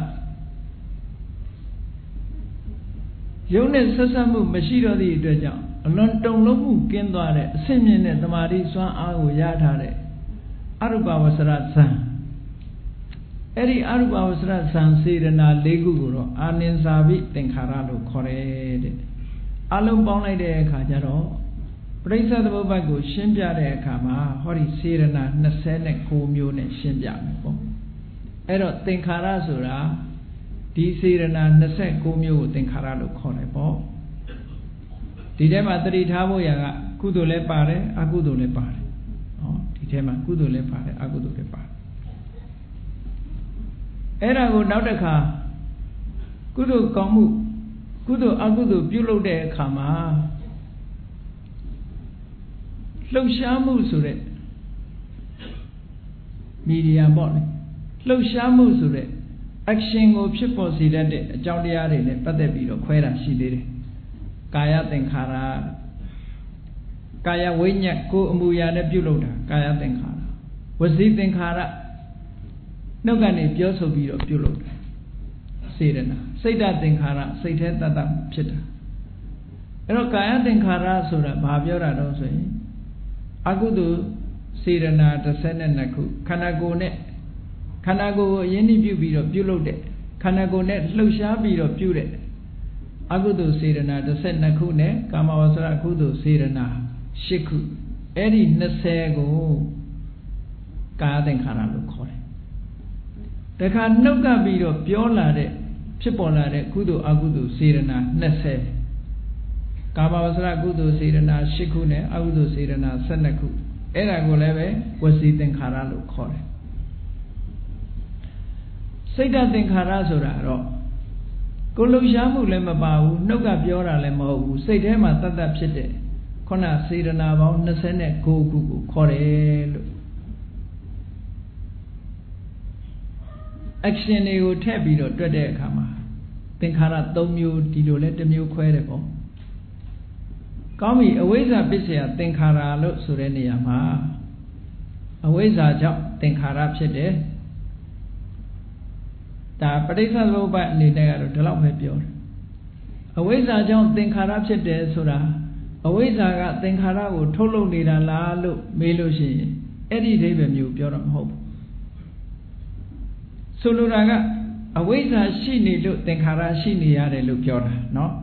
ယုံနဲ့ဆက်ဆက်မှုမရှိတော့သည့်အတွက်ကြောင့်အလွန်တုန်လှုပ်မှုကင်းသွားတဲ့အဆင့်မြင့်တဲ့သမာဓိစွမ်းအားကိုရထားတဲ့အရူပဝဆရဇံအဲ့ဒီအရူပဝဆရဇံစေတနာ၄ခုကိုတော့အာနိသပိသင်္ခါရလို့ခေါ်တယ်တဲ့အလုံးပေါင်းလိုက်တဲ့အခါကျတော့ပရိစ္ဆေသမုပ္ပါဒ်ကိုရှင်းပြတဲ့အခါမှာဟောဒီစေတနာ29မျိုးနဲ့ရှင်းပြမယ်ပေါ့အဲ့တော့သင်္ခါရဆိုတာဒီစေတနာ29မျိုးကိုသင်္ခါရလို့ခေါ်တယ်ပေါ့ဒီထဲမှာသတိထားဖို့ရာကကုသိုလ်လည်းပါတယ်အကုသိုလ်လည်းပါတယ်ဟောဒီထဲမှာကုသိုလ်လည်းပါတယ်အကုသိုလ်လည်းပါတယ်အဲ့ဒါကိုနောက်တစ်ခါကုသိုလ်ကောင်းမှုကုသိုလ်အကုသိုလ်ပြုလုပ်တဲ့အခါမှာလှုပ်ရှားမှုဆိုတဲ့မီဒီယာပေါ့လေလှုပ်ရှားမှုဆိုတဲ့ action ကိုဖြစ်ပေါ်စေတတ်တဲ့အကြောင်းတရားတွေနဲ့ပတ်သက်ပြီးတော့ခွဲတာရှိသေးတယ်ကာယသင်္ခါရကာယဝိညာဉ်ကိုယ်အမူအရာနဲ့ပြုလုပ်တာကာယသင်္ခါရဝစီသင်္ခါရနှုတ်ကနေပြောဆိုပြီးတော့ပြုလုပ်တာစေတနာစိတ်ဓာတ်သင်္ခါရစိတ်ထဲတတ်တတ်ဖြစ်တာအဲ့တော့ကာယသင်္ခါရဆိုတာဘာပြောတာတော့ဆိုရင်အကုသိုလ်စေတနာ12ခုခန္ဓာကိုယ်နဲ့ခန္ဓာကိုယ်ကိုအရင်နှိပြုပြီးတော့ပြုလုပ်တဲ့ခန္ဓာကိုယ်နဲ့လှုပ်ရှားပြီးတော့ပြုတဲ့အကုသိုလ်စေတနာ12ခုနဲ့ကာမဝဆရကုသိုလ်စေတနာ8ခုအဲ့ဒီ20ကိုကာယသင်္ခါရလို့ခေါ်တယ်တခါနှုတ်ကပြီးတော့ပြောလာတဲ့ဖြစ်ပေါ်လာတဲ့ကုသိုလ်အကုသိုလ်စေတနာ20ကာမဝဆရကုသိုလ်စေတနာ8ခုနဲ့အကုသိုလ်စေတနာ12ခုအဲ့ဒါကိုလည်းပဲဝစီသင်္ခါရလို့ခေါ်တယ်စိတ်ဓာတ်သင်္ခါရဆိုတာတော့ကိုယ်လှုပ်ရှားမှုလည်းမပါဘူးနှုတ်ကပြောတာလည်းမဟုတ်ဘူးစိတ်ထဲမှာတတ်တတ်ဖြစ်တဲ့ခုနစေတနာပေါင်း29ခုကိုခေါ်တယ်လို့ action တွေကိုထည့်ပြီးတော့တွက်တဲ့အခါမှာသင်္ခါရ3မျိုးဒီလိုလဲတစ်မျိုးခွဲတယ်ပေါ့ကောင်းပြီအဝိဇ္ဇာပစ္စယသင်္ခါရလို့ဆိုတဲ့နေရာမှာအဝိဇ္ဇာကြောင့်သင်္ခါရဖြစ်တယ်ဒါပဋိစ္စသမုပ္ပါဒ်အနေနဲ့ကတော့ဒီလောက်ပဲပြောတယ်အဝိဇ္ဇာကြောင့်သင်္ခါရဖြစ်တယ်ဆိုတာအဝိဇ္ဇာကသင်္ခါရကိုထုတ်လုပ်နေတာလားလို့မေးလို့ရှိရင်အဲ့ဒီအဓိပ္ပာယ်မျိုးပြောတော့မဟုတ်ဘူးဆိုလိုတာကအဝိဇ္ဇာရှိနေလို့သင်္ခါရရှိနေရတယ်လို့ပြောတာเนาะ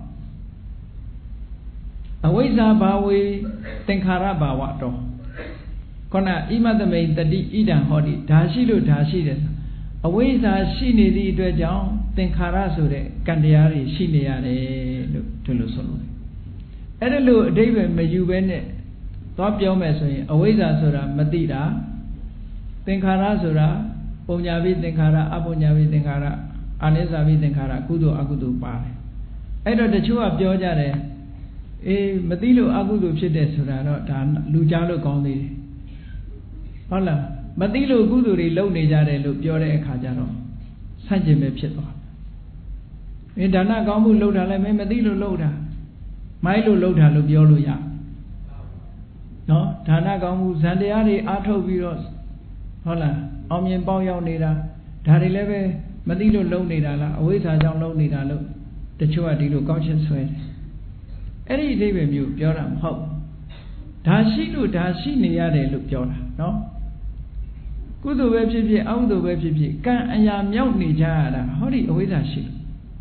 အဝိဇ္ဇာဘာဝေသင်္ခါရဘာဝတော့ခုနဣမတမိန်တတိဣဒံဟောတိဒါရှိလို့ဒါရှိတယ်အဝိဇ္ဇာရှိနေသည့်အတွက်ကြောင့်သင်္ခါရဆိုတဲ့ကံတရားတွေရှိနေရတယ်လို့ဒီလိုဆိုလို့အဲ့ဒါလို့အဓိပ္ပာယ်မယူဘဲနဲ့သွားပြောမယ်ဆိုရင်အဝိဇ္ဇာဆိုတာမသိတာသင်္ခါရဆိုတာပုံညာပိသင်္ခါရအပုံညာပိသင်္ခါရအာနိသပိသင်္ခါရကုသိုလ်အကုသိုလ်ပါတယ်အဲ့တော့တချို့ကပြောကြတယ်အေးမသိလို့အကုသိုလ်ဖြစ်တယ်ဆိုတာတော့ဒါလူကြားလို့ကောင်းသေးတယ်ဟုတ်လားမသိလို့ကုသိုလ်တွေလုပ်နေကြတယ်လို့ပြောတဲ့အခါကျတော့ဆန့်ကျင်ပဲဖြစ်သွားတယ်ဒါနကောင်းမှုလုပ်တာလည်းမသိလို့လုပ်တာမိုက်လို့လုပ်တာလို့ပြောလို့ရနော်ဒါနကောင်းမှုဇန်တရားတွေအားထုတ်ပြီးတော့ဟုတ်လားအောင်မြင်ပေါက်ရောက်နေတာဒါတွေလည်းပဲမသိလို့လုံနေတာလားအဝိဇ္ဇာကြောင့်လုံနေတာလို့တချို့ကဒီလိုကောက်ချက်ဆွဲတယ်အဲ့ဒီအဓိပ္ပာယ်မျိုးပြောတာမဟုတ်ဒါရှိလို့ဒါရှိနေရတယ်လို့ပြောတာနော်ကုသိုလ်ပဲဖြစ်ဖြစ်အကုသိုလ်ပဲဖြစ်ဖြစ်ကံအရာမြောက်နေကြရတာဟောဒီအဝိဇ္ဇာရှိလို့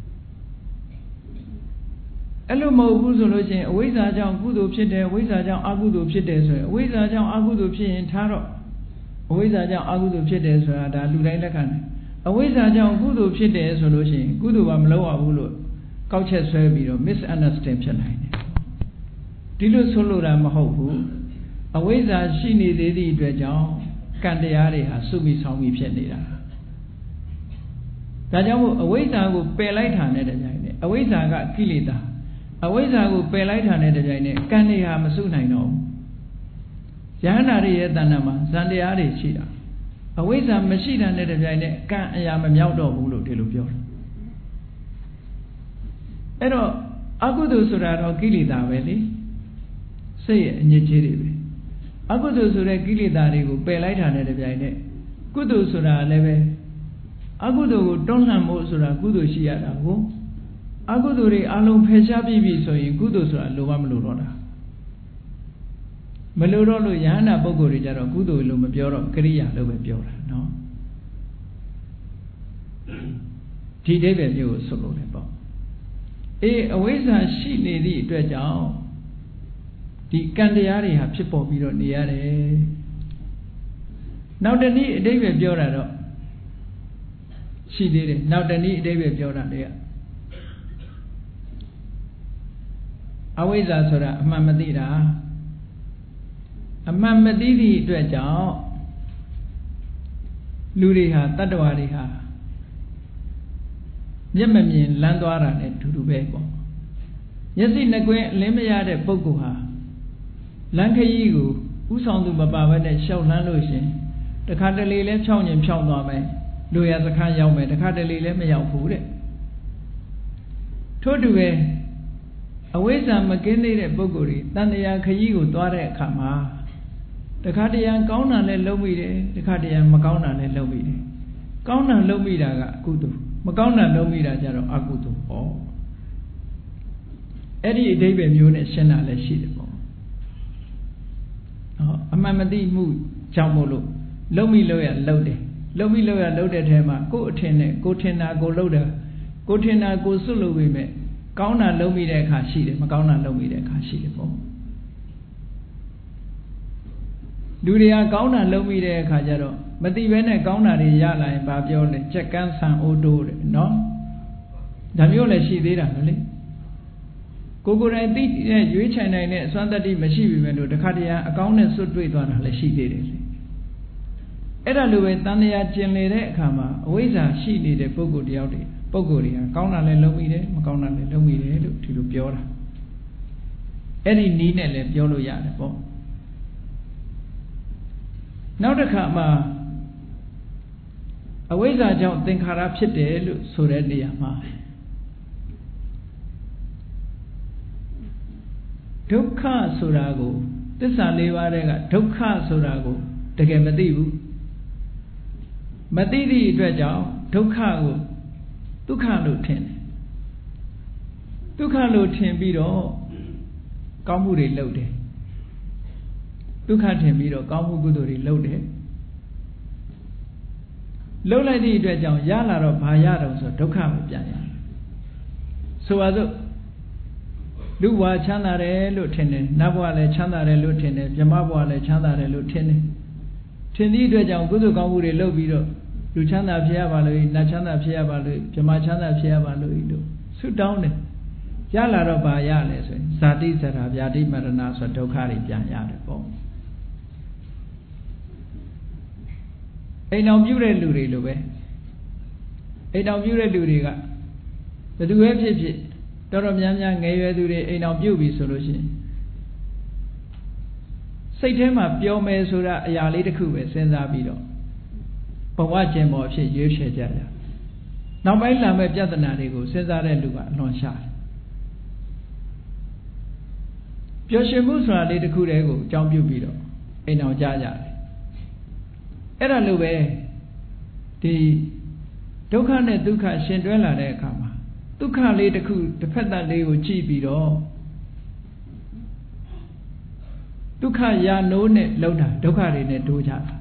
အဲ့လိုမဟုတ်ဘူးဆိုလို့ရှိရင်အဝိဇ္ဇာကြောင့်ကုသိုလ်ဖြစ်တယ်အဝိဇ္ဇာကြောင့်အကုသိုလ်ဖြစ်တယ်ဆိုရင်အဝိဇ္ဇာကြောင့်အကုသိုလ်ဖြစ်ရင်ထားတော့အဝိဇ္ဇာကြောင့်အကုသိုလ်ဖြစ်တယ်ဆိုတာဒါလူတိုင်းလက်ခံတယ်အဝိဇ္ဇာကြောင့်ကုသိုလ်ဖြစ်တယ်ဆိုလို့ရှိရင်ကုသိုလ်ကမလုပ်ရဘူးလို့ကောက်ချက်ဆွဲပြီးတော့ misunderstand ဖြစ်နိုင်တယ်ဒီလိုဆိုလိုတာမဟုတ်ဘူးအဝိဇ္ဇာရှိနေသေးသည့်အတွက်ကြောင့်ကံတရားတွေဟာစုမိဆောင်မိဖြစ်နေတာဒါကြောင့်မို့အဝိဇ္ဇာကိုပယ်လိုက်တာနဲ့တပြိုင်နက်အဝိဇ္ဇာကကိလေသာအဝိဇ္ဇာကိုပယ်လိုက်တာနဲ့တပြိုင်နက်ကံတွေဟာမစုနိုင်တော့ဘူးယဟန္တာတွေရဲ့တဏ္ဍာမှာဇန်တရားတွေရှိတာအဝိဇ္ဇာမရှိတာနဲ့တပြိုင်နက်ကံအရာမမြောက်တော့ဘူးလို့ဒီလိုပြောတယ်အဲ့တော့အကုသိုလ်ဆိုတာတော့ကိလေသာပဲလေစိတ်ရဲ့အညစ်အကြေးတွေပဲအကုသိုလ်ဆိုတဲ့ကိလေသာတွေကိုပယ်လိုက်တာနဲ့တပြိုင်နက်ကုသိုလ်ဆိုတာလည်းပဲအကုသိုလ်ကိုတွန်းလှန်ဖို့ဆိုတာကုသိုလ်ရှိရတာကိုအကုသိုလ်တွေအလုံးဖယ်ရှားပြီးပြီဆိုရင်ကုသိုလ်ဆိုတာလိုမမလိုတော့တာမလိုတော့လို့ယဟန္တာပုဂ္ဂိုလ်တွေကြတော့ကုသိုလ်လို့မပြောတော့ကရိယာလို့ပဲပြောတာနော်ဒီအိဗယ်မျိုးကိုဆိုလို့လည်းပေါ့အေးအဝိဇ္ဇာရှိနေသည့်အတွက်ကြောင့်ဒီကံတရားတွေဟာဖြစ်ပေါ်ပြီးတော့နေရတယ်နောက်တနည်းအဓိပ္ပာယ်ပြောတာတော့ရှိသေးတယ်နောက်တနည်းအဓိပ္ပာယ်ပြောတာတွေကအဝိဇ္ဇာဆိုတာအမှန်မသိတာအမှန်မသိသည့်အတွက်ကြောင့်လူတွေဟာတတ္တဝါတွေဟာမျက်မမြင်လမ်းသွားတာနဲ့တူတူပဲပေါ့မျက်စိနှကွင်းအလင်းမရတဲ့ပုဂ္ဂိုလ်ဟာလမ်းခရီးကိုဥဆောင်သူမပါဘဲနဲ့ရှောက်လန်းလို့ရှင်တခါတလေလဲဖြောင်းရင်ဖြောင်းသွားမယ်လူရစခန်းရောက်မယ်တခါတလေလဲမရောက်ဘူးတဲ့ထို့တူပဲအဝိဇ္ဇာမကင်းသေးတဲ့ပုဂ္ဂိုလ်တွေတန်တရားခရီးကိုသွားတဲ့အခါမှာတခါတရံကောင်းတာလည်းလုပ်မိတယ်တခါတရံမကောင်းတာလည်းလုပ်မိတယ်ကောင်းတာလုပ်မိတာကအကုသိုလ်မကောင်းတာလုပ်မိတာကြတော့အကုသိုလ်ပေါ့အဲ့ဒီအဓိပ္ပာယ်မျိုးနဲ့ရှင်းတာလည်းရှိတယ်ပေါ့အမှန်မသိမှုကြောင့်မို့လို့လုံမိလို့ရလုံတယ်လုံမိလို့ရလုံတဲ့ထဲမှာကိုယ်အထင်နဲ့ကိုထင်တာကိုလုံတယ်ကိုထင်တာကိုစွတ်လို့ပြီးမဲ့ကောင်းတာလုံမိတဲ့အခါရှိတယ်မကောင်းတာလုံမိတဲ့အခါရှိတယ်ပေါ့လူတွေကကောင်းတာလုံမိတဲ့အခါကျတော့မသိဘဲနဲ့ကောင်းတာတွေရလာရင်ဘာပြောလဲချက်ကန်းဆန်အိုးတိုးတယ်နော်ဒါမျိုးလည်းရှိသေးတာမလေကိုယ်တိုင်သိတဲ့ရွေးချယ်နိုင်တဲ့အစွမ်းတတ္တိမရှိပြီမဲ့လို့တခါတည်းအကောင်းနဲ့စွတ်တွေ့သွားတာလည်းရှိသေးတယ်လေအဲ့ဒါလိုပဲတန်တရားကျင်လေတဲ့အခါမှာအဝိဇ္ဇာရှိနေတဲ့ပုဂ္ဂိုလ်တယောက်တွေပုဂ္ဂိုလ်တွေကကောင်းတာလည်းလုပ်မိတယ်မကောင်းတာလည်းလုပ်မိတယ်လို့ဒီလိုပြောတာအဲ့ဒီနီးနဲ့လည်းပြောလို့ရတယ်ပေါ့နောက်တစ်ခါမှာအဝိဇ္ဇာကြောင့်သင်္ခါရဖြစ်တယ်လို့ဆိုတဲ့နေရာမှာဒုက္ခဆိုတာကိုသစ္စာ၄ပါးတဲ့ကဒုက္ခဆိုတာကိုတကယ်မသိဘူးမသိသည့်အတွက်ကြောင့်ဒုက္ခကိုဒုက္ခလို့ထင်တယ်ဒုက္ခလို့ထင်ပြီးတော့ကောင်းမှုတွေလုပ်တယ်ဒုက္ခထင်ပြီးတော့ကောင်းမှုကုသိုလ်တွေလုပ်တယ်လုပ်လိုက်သည့်အတွက်ကြောင့်ရလာတော့ဘာရတော့ဆိုဒုက္ခပဲပြန်ရတယ်ဆိုပါစို့လူဘဝချမ်းသာတယ်လို့ထင်တယ်နတ်ဘဝလည်းချမ်းသာတယ်လို့ထင်တယ်ဗြဟ္မဘဝလည်းချမ်းသာတယ်လို့ထင်တယ်ထင်သည့်အတွက်ကြောင့်ကုသိုလ်ကောင်းမှုတွေလုပ်ပြီးတော့လူချမ်းသာဖြစ်ရပါလို့နတ်ချမ်းသာဖြစ်ရပါလို့ဗြဟ္မချမ်းသာဖြစ်ရပါလို့ဆုတောင်းတယ်ရလာတော့ဘာရလဲဆိုရင်ဇာတိဇရာဗျာတိမရဏဆိုဒုက္ခတွေပြန်ရတယ်ပေါ့အိမ်တော်ပြုတဲ့လူတွေလိုပဲအိမ်တော်ပြုတဲ့လူတွေကဘယ်သူပဲဖြစ်ဖြစ်တော်တော်များများငယ်ရွယ်သူတွေအိမ်တော်ပြုပြီဆိုလို့ရှိရင်စိတ်ထဲမှာပျော်မယ်ဆိုတာအရာလေးတစ်ခုပဲစဉ်းစားပြီးတော့ဘဝကျင်ပေါ်အဖြစ်ရွေးချယ်ကြတယ်နောက်ပိုင်းလာမဲ့ပြဿနာတွေကိုစဉ်းစားတဲ့လူကအလွန်ရှာတယ်ပျော်ရွှင်မှုဆိုတာလေးတစ်ခုတည်းကိုအကြောင်းပြုပြီးတော့အိမ်အောင်ကြကြတယ်အဲ့ဒါလိုပဲဒီဒုက္ခနဲ့ဒုက္ခရှင်တွဲလာတဲ့အခါမှာဒုက္ခလေးတစ်ခုတစ်ဖက်သက်လေးကိုကြည့်ပြီးတော့ဒုက္ခရာနိုးနဲ့လုံးတာဒုက္ခတွေနဲ့တိုးကြတာ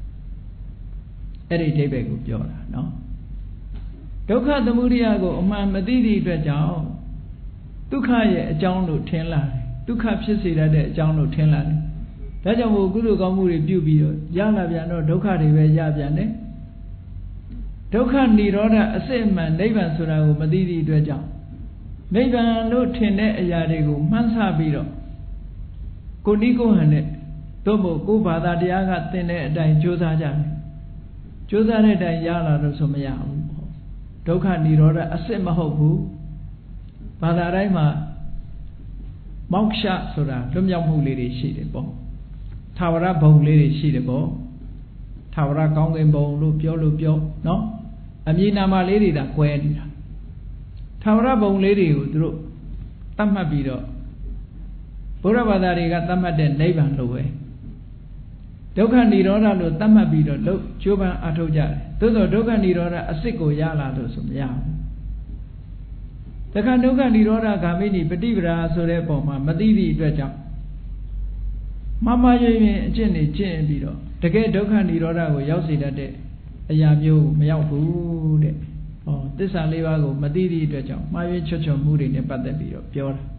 အဲ့ဒီအဓိပ္ပာယ်ကိုပြောတာနော်ဒုက္ခသမုဒယကိုအမှန်မသိသည့်အတွက်ကြောင့်ဒုက္ခရဲ့အကြောင်းလို့ထင်လာတယ်ဒုက္ခဖြစ်စေတတ်တဲ့အကြောင်းလို့ထင်လာတယ်ဒါကြောင့်မို့ကုသိုလ်ကောင်းမှုတွေပြုပြီးတော့ရလာပြန်တော့ဒုက္ခတွေပဲရပြန်တယ်ဒုက္ခនិရောဓအစစ်အမှန်နိဗ္ဗာန်ဆိုတာကိုမသိသည့်အတွက်ကြောင့်နိဗ္ဗာန်လို့ထင်တဲ့အရာတွေကိုမှန်းဆပြီးတော့ကိုနိကိုဟန်နဲ့တို့မို့ကိုဘာသာတရားကသင်တဲ့အတိုင်းကြိုးစားကြတယ်ကြိုးစားတဲ့အတိုင်းရလာလို့ဆိုမရဘူးဒုက္ခនិရောဓအစစ်မဟုတ်ဘူးဘာသာတိုင်းမှာမောက္ခဆိုတာလွတ်မြောက်မှုလေးတွေရှိတယ်ပေါ့သာဝရဘုံလေးတွေရှိတယ်ပေါ့သာဝရကောင်းကင်ဘုံလို့ပြောလို့ပြောနော်အမည်နာမလေးတွေဒါကွဲနေတာသာဝရဘုံလေးတွေကိုသူတို့သတ်မှတ်ပြီးတော့ဘုရားဘာသာတွေကသတ်မှတ်တဲ့နိဗ္ဗာန်လို့ပဲဒုက္ခនិရောဓလို့သတ်မှတ်ပြီးတော့လို့ကျိုးပန်းအထောက်ကြတယ်သို့သောဒုက္ခនិရောဓအစစ်ကိုရလာလို့ဆိုမရဘူးတခါဒုက္ခនិရောဓဂါမိနိပฏิပဒါဆိုတဲ့ပုံမှာမသိသည့်အတွက်ကြောင့်မမရွရင်အကျင့်တွေကျင့်ပြီးတော့တကယ်ဒုက္ခនិရောဓကိုရောက်စေတတ်တဲ့အရာမျိုးမရောက်ဘူးတဲ့ဟောသစ္စာလေးပါးကိုမသိသည့်အတွက်ကြောင့်မှားယွင်းချွတ်ချော်မှုတွေနဲ့ပတ်သက်ပြီးတော့ပြောတာ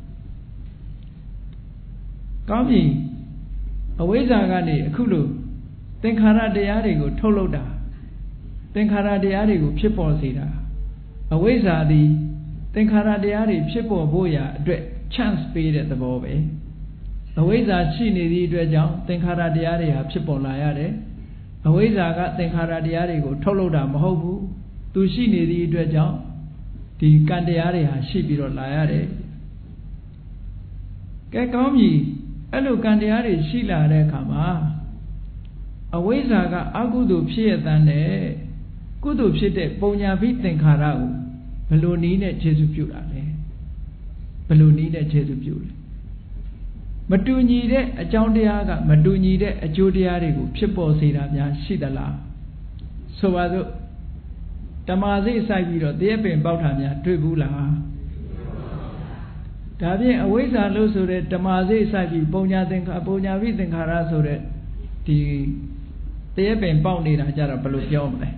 ကောင်းပြီအဝိဇ္ဇာကနေအခုလိုသင်္ခါရတရားတွေကိုထုတ်လုပ်တာသင်္ခါရတရားတွေကိုဖြစ်ပေါ်စေတာအဝိဇ္ဇာသည်သင်္ခါရတရားတွေဖြစ်ပေါ်ဖို့ရာအတွက် chance ပေးတဲ့သဘောပဲအဝိဇ္ဇာရှိနေသည့်အတွက်ကြောင့်သင်္ခါရတရားတွေဟာဖြစ်ပေါ်လာရတယ်အဝိဇ္ဇာကသင်္ခါရတရားတွေကိုထုတ်လုပ်တာမဟုတ်ဘူးသူရှိနေသည့်အတွက်ကြောင့်ဒီကံတရားတွေဟာရှိပြီးတော့လာရတယ်ကဲကောင်းပြီအဲ့လိုကံတရားတွေရှိလာတဲ့အခါမှာအဝိဇ္ဇာကအကုသိုလ်ဖြစ်ရတဲ့နဲ့ကုသိုလ်ဖြစ်တဲ့ပုံညာဘိသင်္ခါရကိုဘယ်လိုနည်းနဲ့ခြေစုပြုတာလဲဘယ်လိုနည်းနဲ့ခြေစုပြုလဲမတူညီတဲ့အကြောင်းတရားကမတူညီတဲ့အကျိုးတရားတွေကိုဖြစ်ပေါ်စေတာများရှိသလားဆိုပါစို့ဓမ္မစိတ်စိုက်ပြီးတော့တရက်ပင်ပေါက်တာများတွေ့ဘူးလားဒါဖြင့်အဝိဇ္ဇာလို့ဆိုတဲ့ဓမ္မစိတ်စိုက်ပြီးပုံညာဘိသင်္ခါရဆိုတဲ့ဒီတရက်ပင်ပေါက်နေတာကြတော့ဘယ်လိုပြောမလဲ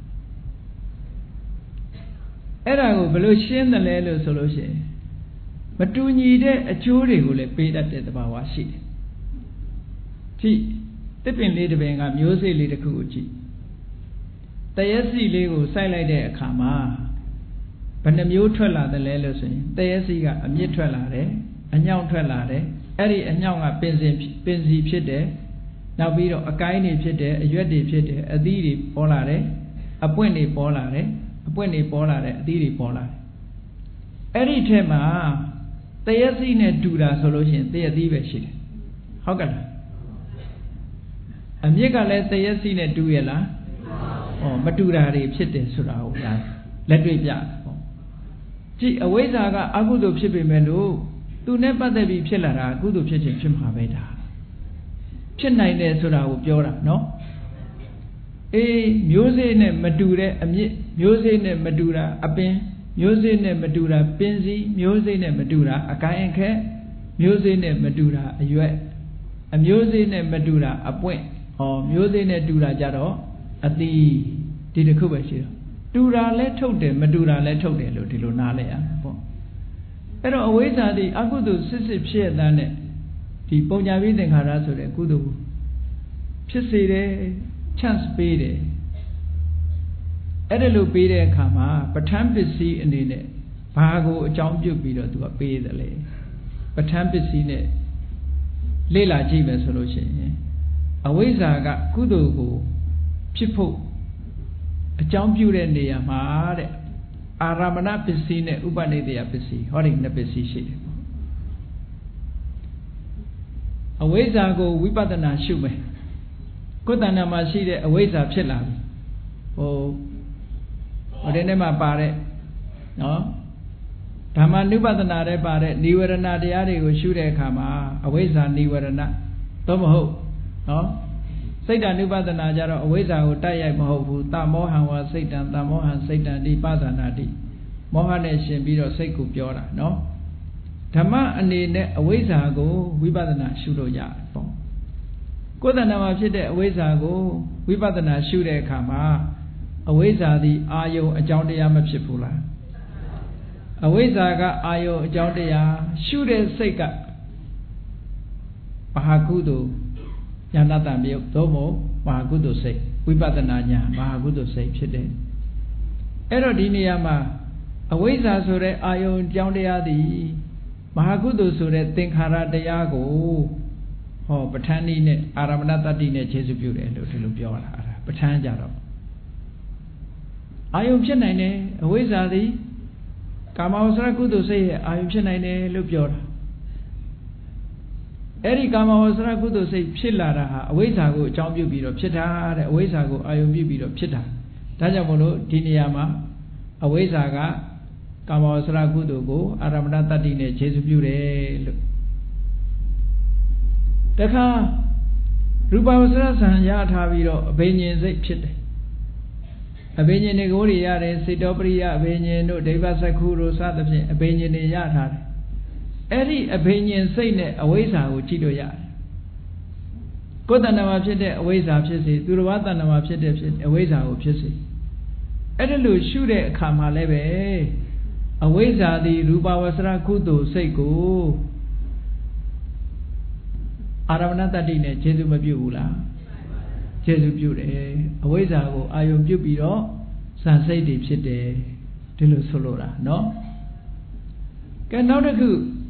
အဲ့ဒါကိုဘယ်လိုရှင်းတယ်လဲလို့ဆိုလို့ရှိရင်မတူညီတဲ့အကျိုးတွေကိုလည်းပေးတတ်တဲ့သဘာဝရှိတယ်ကြည့်တစ်ပင်လေးတစ်ပင်ကမျိုးစေ့လေးတစ်ခုကိုကြည့်တရက်စီလေးကိုစိုက်လိုက်တဲ့အခါမှာဘယ်နှမျိုးထွက်လာတယ်လဲလို့ဆိုရင်တရက်စီကအမြင့်ထွက်လာတယ်အညောင်ထွက်လာတယ်အဲ့ဒီအညောင်ကပင်စီဖြစ်တယ်နောက်ပြီးတော့အကိုင်းတွေဖြစ်တယ်အရွက်တွေဖြစ်တယ်အသီးတွေပေါ်လာတယ်အပွင့်တွေပေါ်လာတယ်အပွင့်တွေပေါ်လာတယ်အသီးတွေပေါ်လာတယ်အဲ့ဒီထဲမှာတရက်စီနဲ့တူတာဆိုလို့ရှိရင်တရက်သီးပဲရှိတယ်ဟုတ်ကဲ့လားအမြင့်ကလည်းတရက်စီနဲ့တူရဲ့လားဩမတူတာတွေဖြစ်တယ်ဆိုတာကိုညာလက်တွေ့ပြပေါ့ကြည့်အဝိဇ္ဇာကအကုသိုလ်ဖြစ်ပေမဲ့လို့သူနဲ့ပတ်သက်ပြီးဖြစ်လာတာအကုသိုလ်ဖြစ်ခြင်းဖြစ်မှာပဲဒါဖြစ်နိုင်တယ်ဆိုတာကိုပြောတာနော်အေးမျိုးစေ့နဲ့မတူတဲ့အမြင့်မျိုးစေ့နဲ့မတူတာအပင်မျိုးစေ့နဲ့မတူတာပင်စီမျိုးစေ့နဲ့မတူတာအကိုင်းအခက်မျိုးစေ့နဲ့မတူတာအရွက်အမျိုးစေ့နဲ့မတူတာအပွင့်မျိုးစေ့နဲ့တူတာကြတော့အသီးဒီတစ်ခုပဲရှိတော့တူတာလဲထုတ်တယ်မတူတာလဲထုတ်တယ်လို့ဒီလိုနားလဲရမှာပေါ့အဲ့တော့အဝိဇ္ဇာဒီအကုသိုလ်စစ်ဖြစ်ရတဲ့နဲ့ဒီပုံညာဘိသင်္ခါရဆိုတဲ့ကုသိုလ်ဖြစ်စေတယ် chance ပေးတယ်အဲ့ဒါလို့ပေးတဲ့အခါမှာပဋ္ဌာန်းပစ္စည်းအနေနဲ့ဘာကိုအကြောင်းပြုပြီးတော့သူကပေးတယ်လေပဋ္ဌာန်းပစ္စည်းနဲ့လေ့လာကြည့်မယ်ဆိုလို့ရှိရင်အဝိဇ္ဇာကကုသိုလ်ကိုဖြစ်ဖို့အကြောင်းပြုတဲ့နေရာမှာတဲ့အာရမဏပစ္စည်းနဲ့ဥပနိဒေယပစ္စည်းဟောဒီနှစ်ပစ္စည်းရှိတယ်အဝိဇ္ဇာကိုဝိပဿနာရှုမယ်ကိုယ်တဏ္ဍာမှာရှိတဲ့အဝိဇ္ဇာဖြစ်လာပြီဟိုဒီနေ့မှာပါတဲ့နော်ဓမ္မနုပဒနာတဲ့ပါတဲ့နိဝရဏတရားတွေကိုရှုတဲ့အခါမှာအဝိဇ္ဇာနိဝရဏသို့မဟုတ်နော်စိတ်တ ानु ပဒနာကြတော့အဝိဇ္ဇာကိုတိုက်ရိုက်မဟုတ်ဘူးတမောဟံဝါစိတ်တံတမောဟံစိတ်တံဒီပသနာတိမောဟနဲ့ရှင်ပြီးတော့စိတ်ကိုပြောတာနော်ဓမ္မအနေနဲ့အဝိဇ္ဇာကိုဝိပဿနာရှုလို့ရတယ်ပေါ့ကိုယ်တဏ္ဍာမှာဖြစ်တဲ့အဝိဇ္ဇာကိုဝိပဿနာရှုတဲ့အခါမှာအဝိဇ္ဇာသည်အာယုံအကြောင်းတရားမဖြစ်ဘူးလားအဝိဇ္ဇာကအာယုံအကြောင်းတရားရှုတဲ့စိတ်ကမဟာကုသိုလ်ညာဏတံမြုပ်သို့မဟုတ်မဟာကုသိုလ်စိတ်ဝိပဿနာညာမဟာကုသိုလ်စိတ်ဖြစ်တယ်အဲ့တော့ဒီနေရာမှာအဝိဇ္ဇာဆိုတဲ့အာယုံအကြောင်းတရားသည်မဟာကုသိုလ်ဆိုတဲ့သင်္ခါရတရားကိုဟောပဋ္ဌာန်းနည်းနဲ့အာရမဏတတ္တိနဲ့ခြေစုပ်ပြုတယ်လို့ဒီလိုပြောတာအဲ့ဒါပဋ္ဌာန်းကြတော့အာယုံဖြစ်နိုင်တယ်အဝိဇ္ဇာသည်ကာမဝဆရကုသိုလ်စိတ်ရဲ့အာယုံဖြစ်နိုင်တယ်လို့ပြောတာအဲ့ဒီကာမဝဆရကုသိုလ်စိတ်ဖြစ်လာတာဟာအဝိဇ္ဇာကိုအကြောင်းပြုပြီးတော့ဖြစ်တာတဲ့အဝိဇ္ဇာကိုအာယုံပြုပြီးတော့ဖြစ်တာဒါကြောင့်မို့လို့ဒီနေရာမှာအဝိဇ္ဇာကကာမဝဆရကုသိုလ်ကိုအာရမဏတတ္တိနဲ့ခြေစုပ်ပြုတယ်လို့တခါရူပဝဆရဆံရထားပြီးတော့အဘိညာဉ်စိတ်ဖြစ်တယ်အဘိညာဉ်တွေကိုရရတယ်စေတောပရိယအဘိညာဉ်တို့ဒိဗ္ဗစက္ခုတို့စသဖြင့်အဘိညာဉ်တွေရထားတယ်အဲ့ဒီအဘိညာဉ်စိတ်နဲ့အဝိဇ္ဇာကိုကြည့်လို့ရတယ်ကိုယ်တဏ္ဍာမှာဖြစ်တဲ့အဝိဇ္ဇာဖြစ်စေသူတော်ဘာတဏ္ဍာမှာဖြစ်တဲ့အဝိဇ္ဇာကိုဖြစ်စေအဲ့ဒါလို့ရှုတဲ့အခါမှာလည်းပဲအဝိဇ္ဇာသည်ရူပဝဆရကုသိုလ်စိတ်ကိုအာရမဏတတ္တိနဲ့ခြေစုပ်မပြုဘူးလားခြေစုပ်ပြုတယ်အဝိဇ္ဇာကိုအာယုံပြုပြီးတော့ဇာစိတ်တွေဖြစ်တယ်ဒီလိုဆိုလိုတာเนาะကဲနောက်တစ်ခု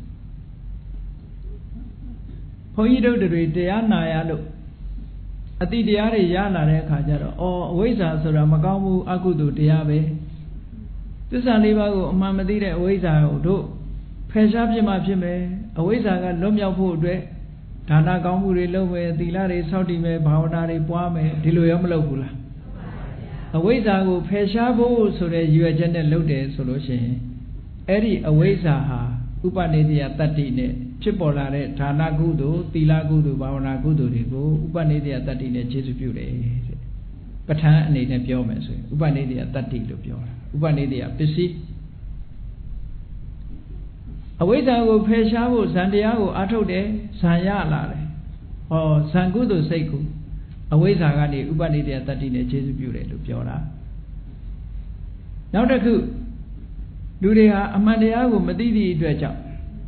ဘုန်းကြီးတို့တွေတရားနာရလို့အတိတရားတွေရလာတဲ့အခါကျတော့အော်အဝိဇ္ဇာဆိုတာမကောင်းဘူးအကုသိုလ်တရားပဲသစ္စာလေးပါးကိုအမှန်မသိတဲ့အဝိဇ္ဇာကိုတို့ဖယ်ရှားပြမှဖြစ်မယ်အဝိဇ္ဇာကလွတ်မြောက်ဖို့အတွက်ဒါနကောင်းမှုတွေလုပ်မယ်သီလတွေစောင့်တည်မယ်ဘာဝနာတွေပွားမယ်ဒီလိုရောမလုပ်ဘူးလားအဝိဇ္ဇာကိုဖယ်ရှားဖို့ဆိုတဲ့ရည်ရွယ်ချက်နဲ့လုပ်တယ်ဆိုလို့ရှိရင်အဲ့ဒီအဝိဇ္ဇာဟာဥပနိဒေယတတ္တိနဲ့ဖြစ်ပေါ်လာတဲ့ဒါနကုသိုလ်သီလကုသိုလ်ဘာဝနာကုသိုလ်တွေကိုဥပနိဒေယတတ္တိနဲ့ခြေစုပ်ပြုတယ်တဲ့ပဋ္ဌာန်းအနေနဲ့ပြောမယ်ဆိုရင်ဥပနိဒေယတတ္တိလို့ပြောတာဥပနိဒေယပစ္စည်းအဝိဇ္ဇာကိုဖယ်ရှားဖို့ဇန်တရားကိုအားထုတ်တယ်ဇန်ရလာတယ်ဟောဇန်ကုသိုလ်စိတ်ကိုအဝိဇ္ဇာကနေဥပနိဒေယတတ္တိနဲ့ခြေစုပ်ပြုတယ်လို့ပြောတာနောက်တစ်ခုလူတွေဟာအမှန်တရားကိုမသိသည့်အတွက်ကြောင့်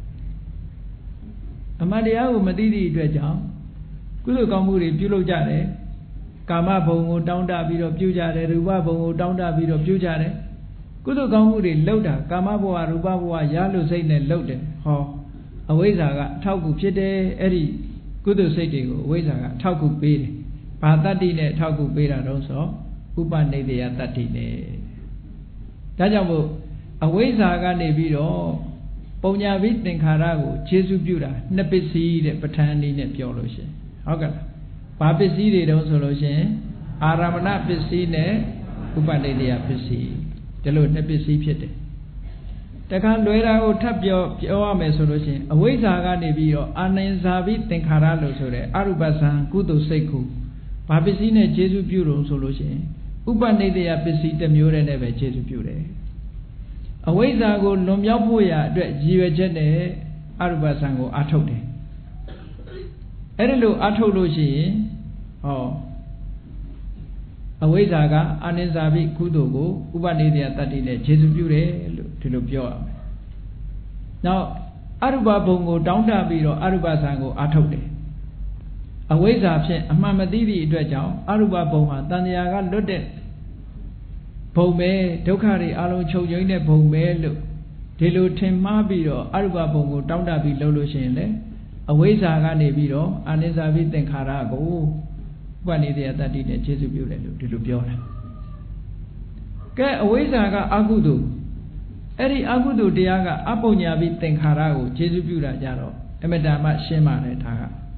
အမှန်တရားကိုမသိသည့်အတွက်ကြောင့်ကုသိုလ်ကောင်းမှုတွေပြုလုပ်ကြတယ်ကာမဘုံကိုတောင်းတပြီးတော့ပြုကြတယ်ရူပဘုံကိုတောင်းတပြီးတော့ပြုကြတယ်ကုသိုလ်ကောင်းမှုတွေလုပ်တာကာမဘဝရူပဘဝရလို့စိတ်နဲ့လုပ်တယ်ဟောအဝိဇ္ဇာကအထောက်အကူဖြစ်တယ်အဲ့ဒီကုသိုလ်စိတ်တွေကိုအဝိဇ္ဇာကအထောက်အကူပေးတယ်ဘာတတ္တိနဲ့အထောက်အကူပေးတာတော့ဆိုဥပနိဒေယတတ္တိနဲ့ဒါကြောင့်မို့အဝိဇ္ဇာကနေပြီးတော့ပုံညာဘိသင်္ခါရကိုခြေစုပ်ပြုတာနှစ်ပစ္စည်းတဲ့ပဋ္ဌာန်းနည်းနဲ့ပြောလို့ရှိရင်ဟုတ်ကဲ့လားဘာပစ္စည်းတွေတုံးဆိုလို့ရှိရင်အာရမဏပစ္စည်းနဲ့ဥပနိဒေယပစ္စည်းဒီလိုနှစ်ပစ္စည်းဖြစ်တယ်တခါလွယ်တာကိုထပ်ပြောရမယ်ဆိုလို့ရှိရင်အဝိဇ္ဇာကနေပြီးတော့အာနိဇာဘိသင်္ခါရလို့ဆိုတဲ့အရုပဇံကုသိုလ်စိတ်ကိုဘာပစ္စည်းနဲ့ခြေစုပ်ပြုလို့ဆိုလို့ရှိရင်ဥပနိဒေယပစ္စည်းတစ်မျိုးတည်းနဲ့ပဲခြေစုပ်ပြုတယ်အဝိဇ္ဇာကိုလွန်မြောက်ဖို့ရာအတွက်ရည်ရွယ်ချက်နဲ့အရုပဇံကိုအားထုတ်တယ်အဲ့ဒီလိုအားထုတ်လို့ရှိရင်ဟောအဝိဇ္ဇာကအာနိဇာဘိကုသိုလ်ကိုဥပနိဒေယတတ္တိနဲ့ခြေစုပ်ပြုတယ်လို့ဒီလိုပြောရမယ်။နောက်အရူပဘုံကိုတောင်းတပြီးတော့အရူပဇံကိုအားထုတ်တယ်။အဝိဇ္ဇာဖြင့်အမှန်မသိသည့်အတွက်ကြောင့်အရူပဘုံဟာတဏှာကလွတ်တဲ့ဘုံပဲဒုက္ခတွေအလုံးချုပ်ငြိမ်းတဲ့ဘုံပဲလို့ဒီလိုထင်မှားပြီးတော့အရူပဘုံကိုတောင်းတပြီးလုပ်လို့ရှိရင်လေအဝိဇ္ဇာကနေပြီးတော့အာနိဇာဘိသင်္ခါရကိုဥပနိဒေယတတ္တိနဲ့ခြေစုပ်ပြုတယ်လို့ဒီလိုပြောတာကဲအဝိဇ္ဇာကအကုသိုလ်အဲ့ဒီအကုသိုလ်တရားကအပုညာဘိသင်္ခါရကိုခြေစုပ်ပြုတာကြတော့အမတ္တမရှင်းပါတယ်ဒါ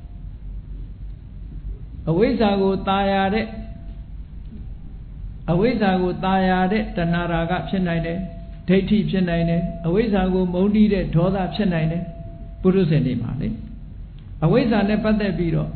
ကအဝိဇ္ဇာကိုตายရတဲ့အဝိဇ္ဇာကိုตายရတဲ့တဏှာရာဂဖြစ်နိုင်တယ်ဒိဋ္ဌိဖြစ်နိုင်တယ်အဝိဇ္ဇာကိုမုန်းတီးတဲ့ဒေါသဖြစ်နိုင်တယ်ပုရုဇဉ်တွေမှာလေအဝိဇ္ဇာနဲ့ပတ်သက်ပြီးတော့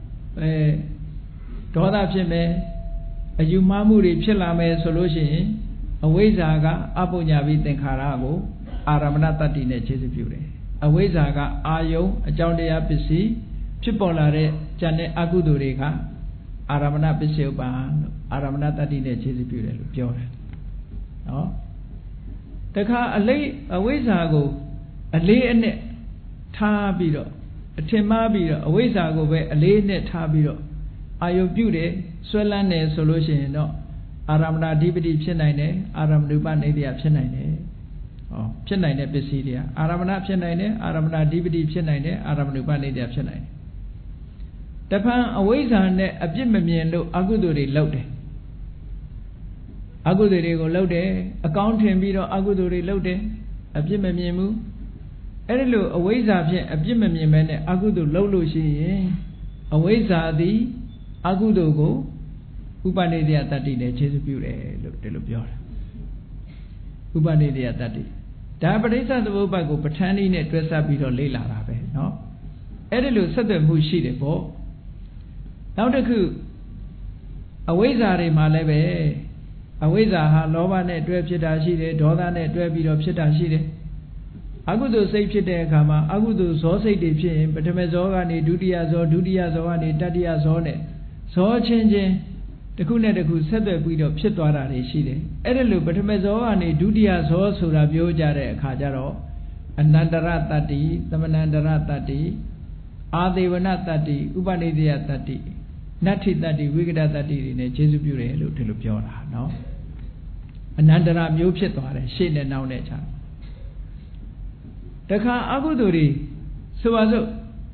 ဒေါသဖြစ်မယ်အယူမှားမှုတွေဖြစ်လာမယ်ဆိုလို့ရှိရင်အဝိဇ္ဇာကအပုည္ဏပိသင်္ခါရကိုအာရမဏတတ္တိနဲ့ခြေစပြုတယ်အဝိဇ္ဇာကအာယုံအကြောင်းတရားပစ္စည်းဖြစ်ပေါ်လာတဲ့ဉာဏ်နဲ့အကုသိုလ်တွေကအာရမဏပစ္စေဥပ္ပံလို့အာရမဏတတ္တိနဲ့ခြေစပြုတယ်လို့ပြောတယ်နော်တခါအဝိဇ္ဇာကိုအလေးအနက်ထားပြီးတော့အထင်မှားပြီးတော့အဝိဇ္ဇာကိုပဲအလေးအနက်ထားပြီးတော့အာယုပြုတယ်ဆွဲလန်းတယ်ဆိုလို့ရှိရင်တော့အာရမဏဓိပတိဖြစ်နိုင်တယ်အာရမဏုပနိဒယဖြစ်နိုင်တယ်ဖြစ်နိုင်တဲ့ပစ္စည်းတွေကအာရမဏဖြစ်နိုင်တယ်အာရမဏဓိပတိဖြစ်နိုင်တယ်အာရမဏုပနိဒယဖြစ်နိုင်တယ်တဖန်အဝိဇ္ဇာနဲ့အပြစ်မမြင်လို့အကုသိုလ်တွေလုပ်တယ်အကုသိုလ်တွေကိုလုပ်တယ်အကောင်းထင်ပြီးတော့အကုသိုလ်တွေလုပ်တယ်အပြစ်မမြင်ဘူးအဲ့ဒီလိုအဝိဇ္ဇာဖြင့်အပြစ်မမြင်မဲနဲ့အကုသိုလ်လုပ်လို့ရှိရင်အဝိဇ္ဇာသည်အကုသိုလ်ကိုဥပနိဒယတတ္တိနဲ့ခြေစပြုတယ်လို့ဒီလိုပြောတယ်ဥပနိဒယတတ္တိဒါပရိစ္ဆေသမုပ္ပါဒ်ကိုပဋ္ဌာန်းနည်းနဲ့တွဲဆက်ပြီးတော့လေ့လာတာပဲเนาะအဲ့ဒီလိုဆက်သွယ်မှုရှိတယ်ပေါ့နောက်တစ်ခုအဝိဇ္ဇာတွေမှာလည်းပဲအဝိဇ္ဇာဟာလောဘနဲ့တွဲဖြစ်တာရှိတယ်ဒေါသနဲ့တွဲပြီးတော့ဖြစ်တာရှိတယ်အကုသိုလ်စိတ်ဖြစ်တဲ့အခါမှာအကုသိုလ်ဇောစိတ်တွေဖြစ်ရင်ပထမဇောကနေဒုတိယဇောဒုတိယဇောကနေတတိယဇောနဲ့ဇောချင်းချင်းတစ်ခုနဲ့တစ်ခုဆက်သွယ်ပြီးတော့ဖြစ်သွားတာတွေရှိတယ်အဲ့ဒါလို့ပထမဇောကနေဒုတိယဇောဆိုတာပြောကြတဲ့အခါကျတော့အနန္တရတတ္တိသမဏန္တရတတ္တိအာသေဝနတတ္တိဥပနိဒယတတ္တိနတ္ထိတတ္တိဝိကတတတ္တိတွေနဲ့ခြေစပြုတယ်လို့ဒီလိုပြောတာเนาะအနန္တရမျိုးဖြစ်သွားတယ်ရှေ့နဲ့နောက်နဲ့ခြားတခါအကုသိုလ်တွေဆိုပါစို့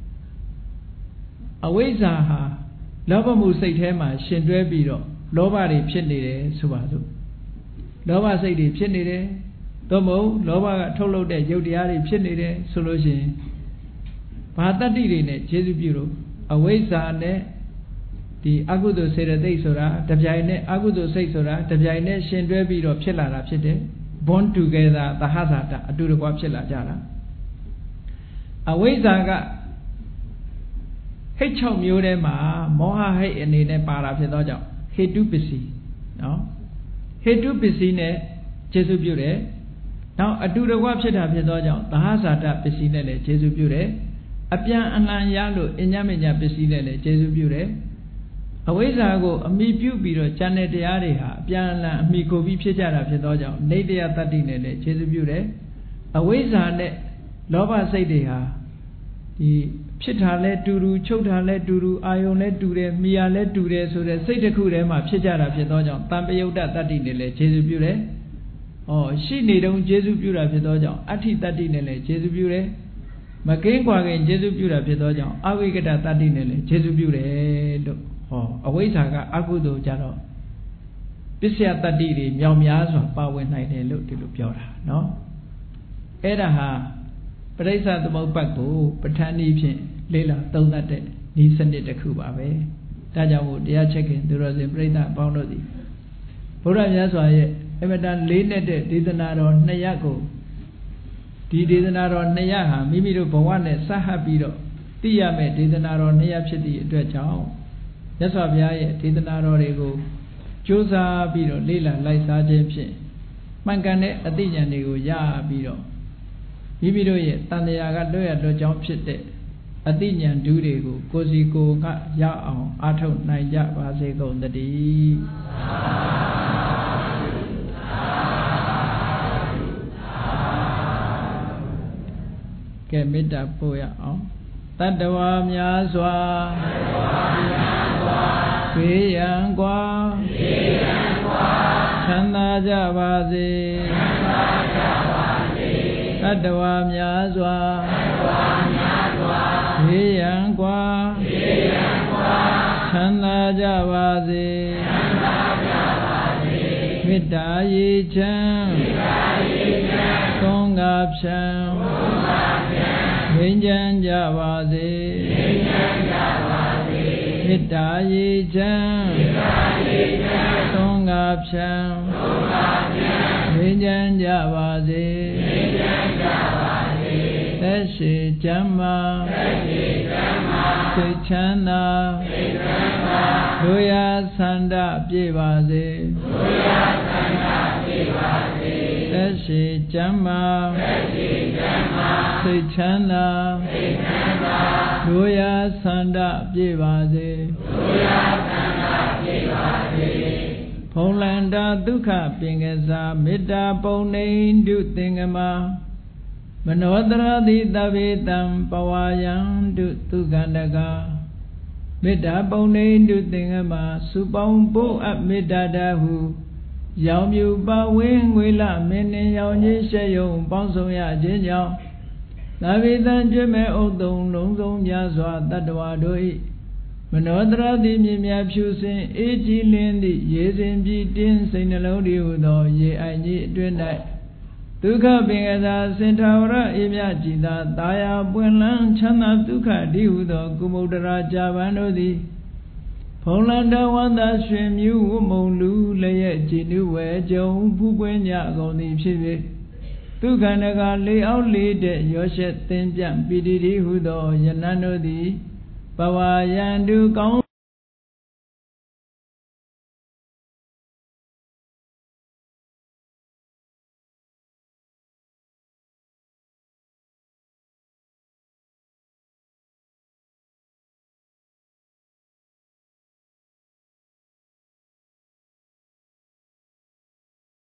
အဝိဇ္ဇာဟာလောဘမှုစိတ်ထဲမှာရှင်တွဲပြီးတော့လောဘတွေဖြစ်နေတယ်ဆိုပါစို့လောဘစိတ်တွေဖြစ်နေတယ်သို့မဟုတ်လောဘကထုတ်လုပ်တဲ့ယုတ်တရားတွေဖြစ်နေတယ်ဆိုလို့ရှိရင်ဘာတတ္တိတွေနဲ့ခြေစပြုလို့အဝိဇ္ဇာနဲ့ဒီအကုသိုလ်စေတသိက်ဆိုတာတပြိုင်နဲ့အကုသိုလ်စိတ်ဆိုတာတပြိုင်နဲ့ရှင်တွဲပြီးတော့ဖြစ်လာတာဖြစ်တယ် bond together သဟဇာတအတူတကွဖြစ်လာကြတာအဝိဇ္ဇာကဟိတ်6မျိုးထဲမှာမောဟဟိတ်အနေနဲ့ပါတာဖြစ်သောကြောင့်ဟေတုပစ္စည်းနော်ဟေတုပစ္စည်းနဲ့ခြေစပြုတယ်နောက်အတူတကွဖြစ်တာဖြစ်သောကြောင့်သဟဇာတပစ္စည်းနဲ့လည်းခြေစပြုတယ်အပြန်အလှန်ရလို့အညမညပစ္စည်းနဲ့လည်းခြေစပြုတယ်အဝိဇ္ဇာကိုအမိပြုပြီးတော့ဉာဏ်နဲ့တရားတွေဟာအပြန်အလှန်အမိကိုပြီးဖြစ်ကြတာဖြစ်သောကြောင့်နေတယတတ္တိနဲ့လည်းခြေစပြုတယ်အဝိဇ္ဇာနဲ့လောဘစိတ်တွေဟာဒီဖြစ်တာလဲတူတူချုပ်တာလဲတူတူအာယုံလဲတူတယ်မိယာလဲတူတယ်ဆိုတဲ့စိတ်တစ်ခုထဲမှာဖြစ်ကြတာဖြစ်သောကြောင့်တံပယုတ်တတ္တိနဲ့လည်းခြေစပြုတယ်ရှိနေတုန်းခြေစပြုတာဖြစ်သောကြောင့်အဋ္ဌိတတ္တိနဲ့လည်းခြေစပြုတယ်မကင်းကွာခင်ခြေစပြုတာဖြစ်သောကြောင့်အဝိကတတတ္တိနဲ့လည်းခြေစပြုတယ်လို့အဝိဇ္ဇာကအကုသိုလ်ကြတော့ပစ္စယတတ္တိတွေမြောက်များစွာပါဝင်နိုင်တယ်လို့ဒီလိုပြောတာเนาะအဲ့ဒါဟာပရိစ္ဆေသမုပ္ပါဒ်ကိုပဋ္ဌာန်းနည်းဖြင့်လေ့လာသုံးသပ်တဲ့ဤစနစ်တစ်ခုပါပဲဒါကြောင့်မို့တရားချက်ခင်သူတော်စင်ပြိဿအပေါင်းတို့သည်ဘုရားမြတ်စွာရဲ့အမတန်လေးနက်တဲ့ဒေသနာတော်2ရပ်ကိုဒီဒေသနာတော်2ရပ်ဟာမိမိတို့ဘဝနဲ့ဆက်ဟပ်ပြီးတော့သိရမယ့်ဒေသနာတော်2ရပ်ဖြစ်သည့်အတွက်ကြောင့်မြတ်စွာဘုရားရဲ့ဒေသနာတော်တွေကိုကြိုးစားပြီးတော့လေ့လာလိုက်စားခြင်းဖြင့်မှန်ကန်တဲ့အသိဉာဏ်တွေကိုရပြီးတော့မိမိတို့ရဲ့တန်တရားကလွတ်ရလွတ်ကြောင်းဖြစ်တဲ့အသိဉာဏ်ဓုတွေကိုကိုယ်စီကိုယ်ကရအောင်အားထုတ်နိုင်ကြပါစေကုန်သတည်းကဲမေတ္တာပို့ရအောင်တတ္တဝါများစွာဘေးရန်ကွာချမ်းသာကြပါစေတတ္တဝါများစွာဘေးရန်ကွာချမ်းသာကြပါစေမေတ္တာရေချမ်းသုံးငါဖြံငြိမ်းချမ်းကြပါစေမေတ္တာရေချမ်းသုံးငငါဖြံငြိမ်းချမ်းကြပါစေသက်ရှိကျမ်းမာစိတ်ချမ်းသာတို့ရဆန္ဒပြည့်ပါစေသက်ရှိကျမ်းမာစိတ်ချမ်းသာတို့ရဆန္ဒပြည့်ပါစေဖုံလန္တာဒုက္ခပင်ကစားမေတ္တာပုံနေတုသင်္ကမမနောတရတိတဗေတံပဝါယံတုသုခန္တကမေတ္တာပုံနေတုသင်္ကမစုပေါင်းပို့အပ်မေတ္တာတဟုရောင်မြူပါဝင်းငွေလမင်းနှင်ရောင်ကြီးရှေယုံပေါင်းဆောင်ရခြင်းကြောင့်သဗေတံကျွမဲ့ဥဒ္ဒုံလုံးစုံများစွာတတ္တဝါတို့၏မနောတရတိမြင်များဖြူစင်အေးကြည်လင်းသည့်ရေစဉ်ပြည်တင်းစိတ်နှလုံးတည်းဟုသောရေအိုင်ကြီးအတွင်း၌ဒုက္ခပင်ကစားစင်ထာဝရအေးမြကြည်သာတာယာပွင့်လန်းချမ်းသာဒုက္ခတည်းဟုသောကုမုဒ္ဒရာကြာပန်တို့သည်ဖုံလန္တဝန္တာရွှင်မြူဝမုံလူလည်းရဲ့ကြည်နုဝဲကြုံဖူးပွင့်ကြကုန်သည်ဖြစ်၍ဒုက္ခန္တကလေအောက်လေးတဲ့ရောရှက်သင်ပြပီတိတည်းဟုသောယနန်တို့သည်ဘဝယန္တုကောင်း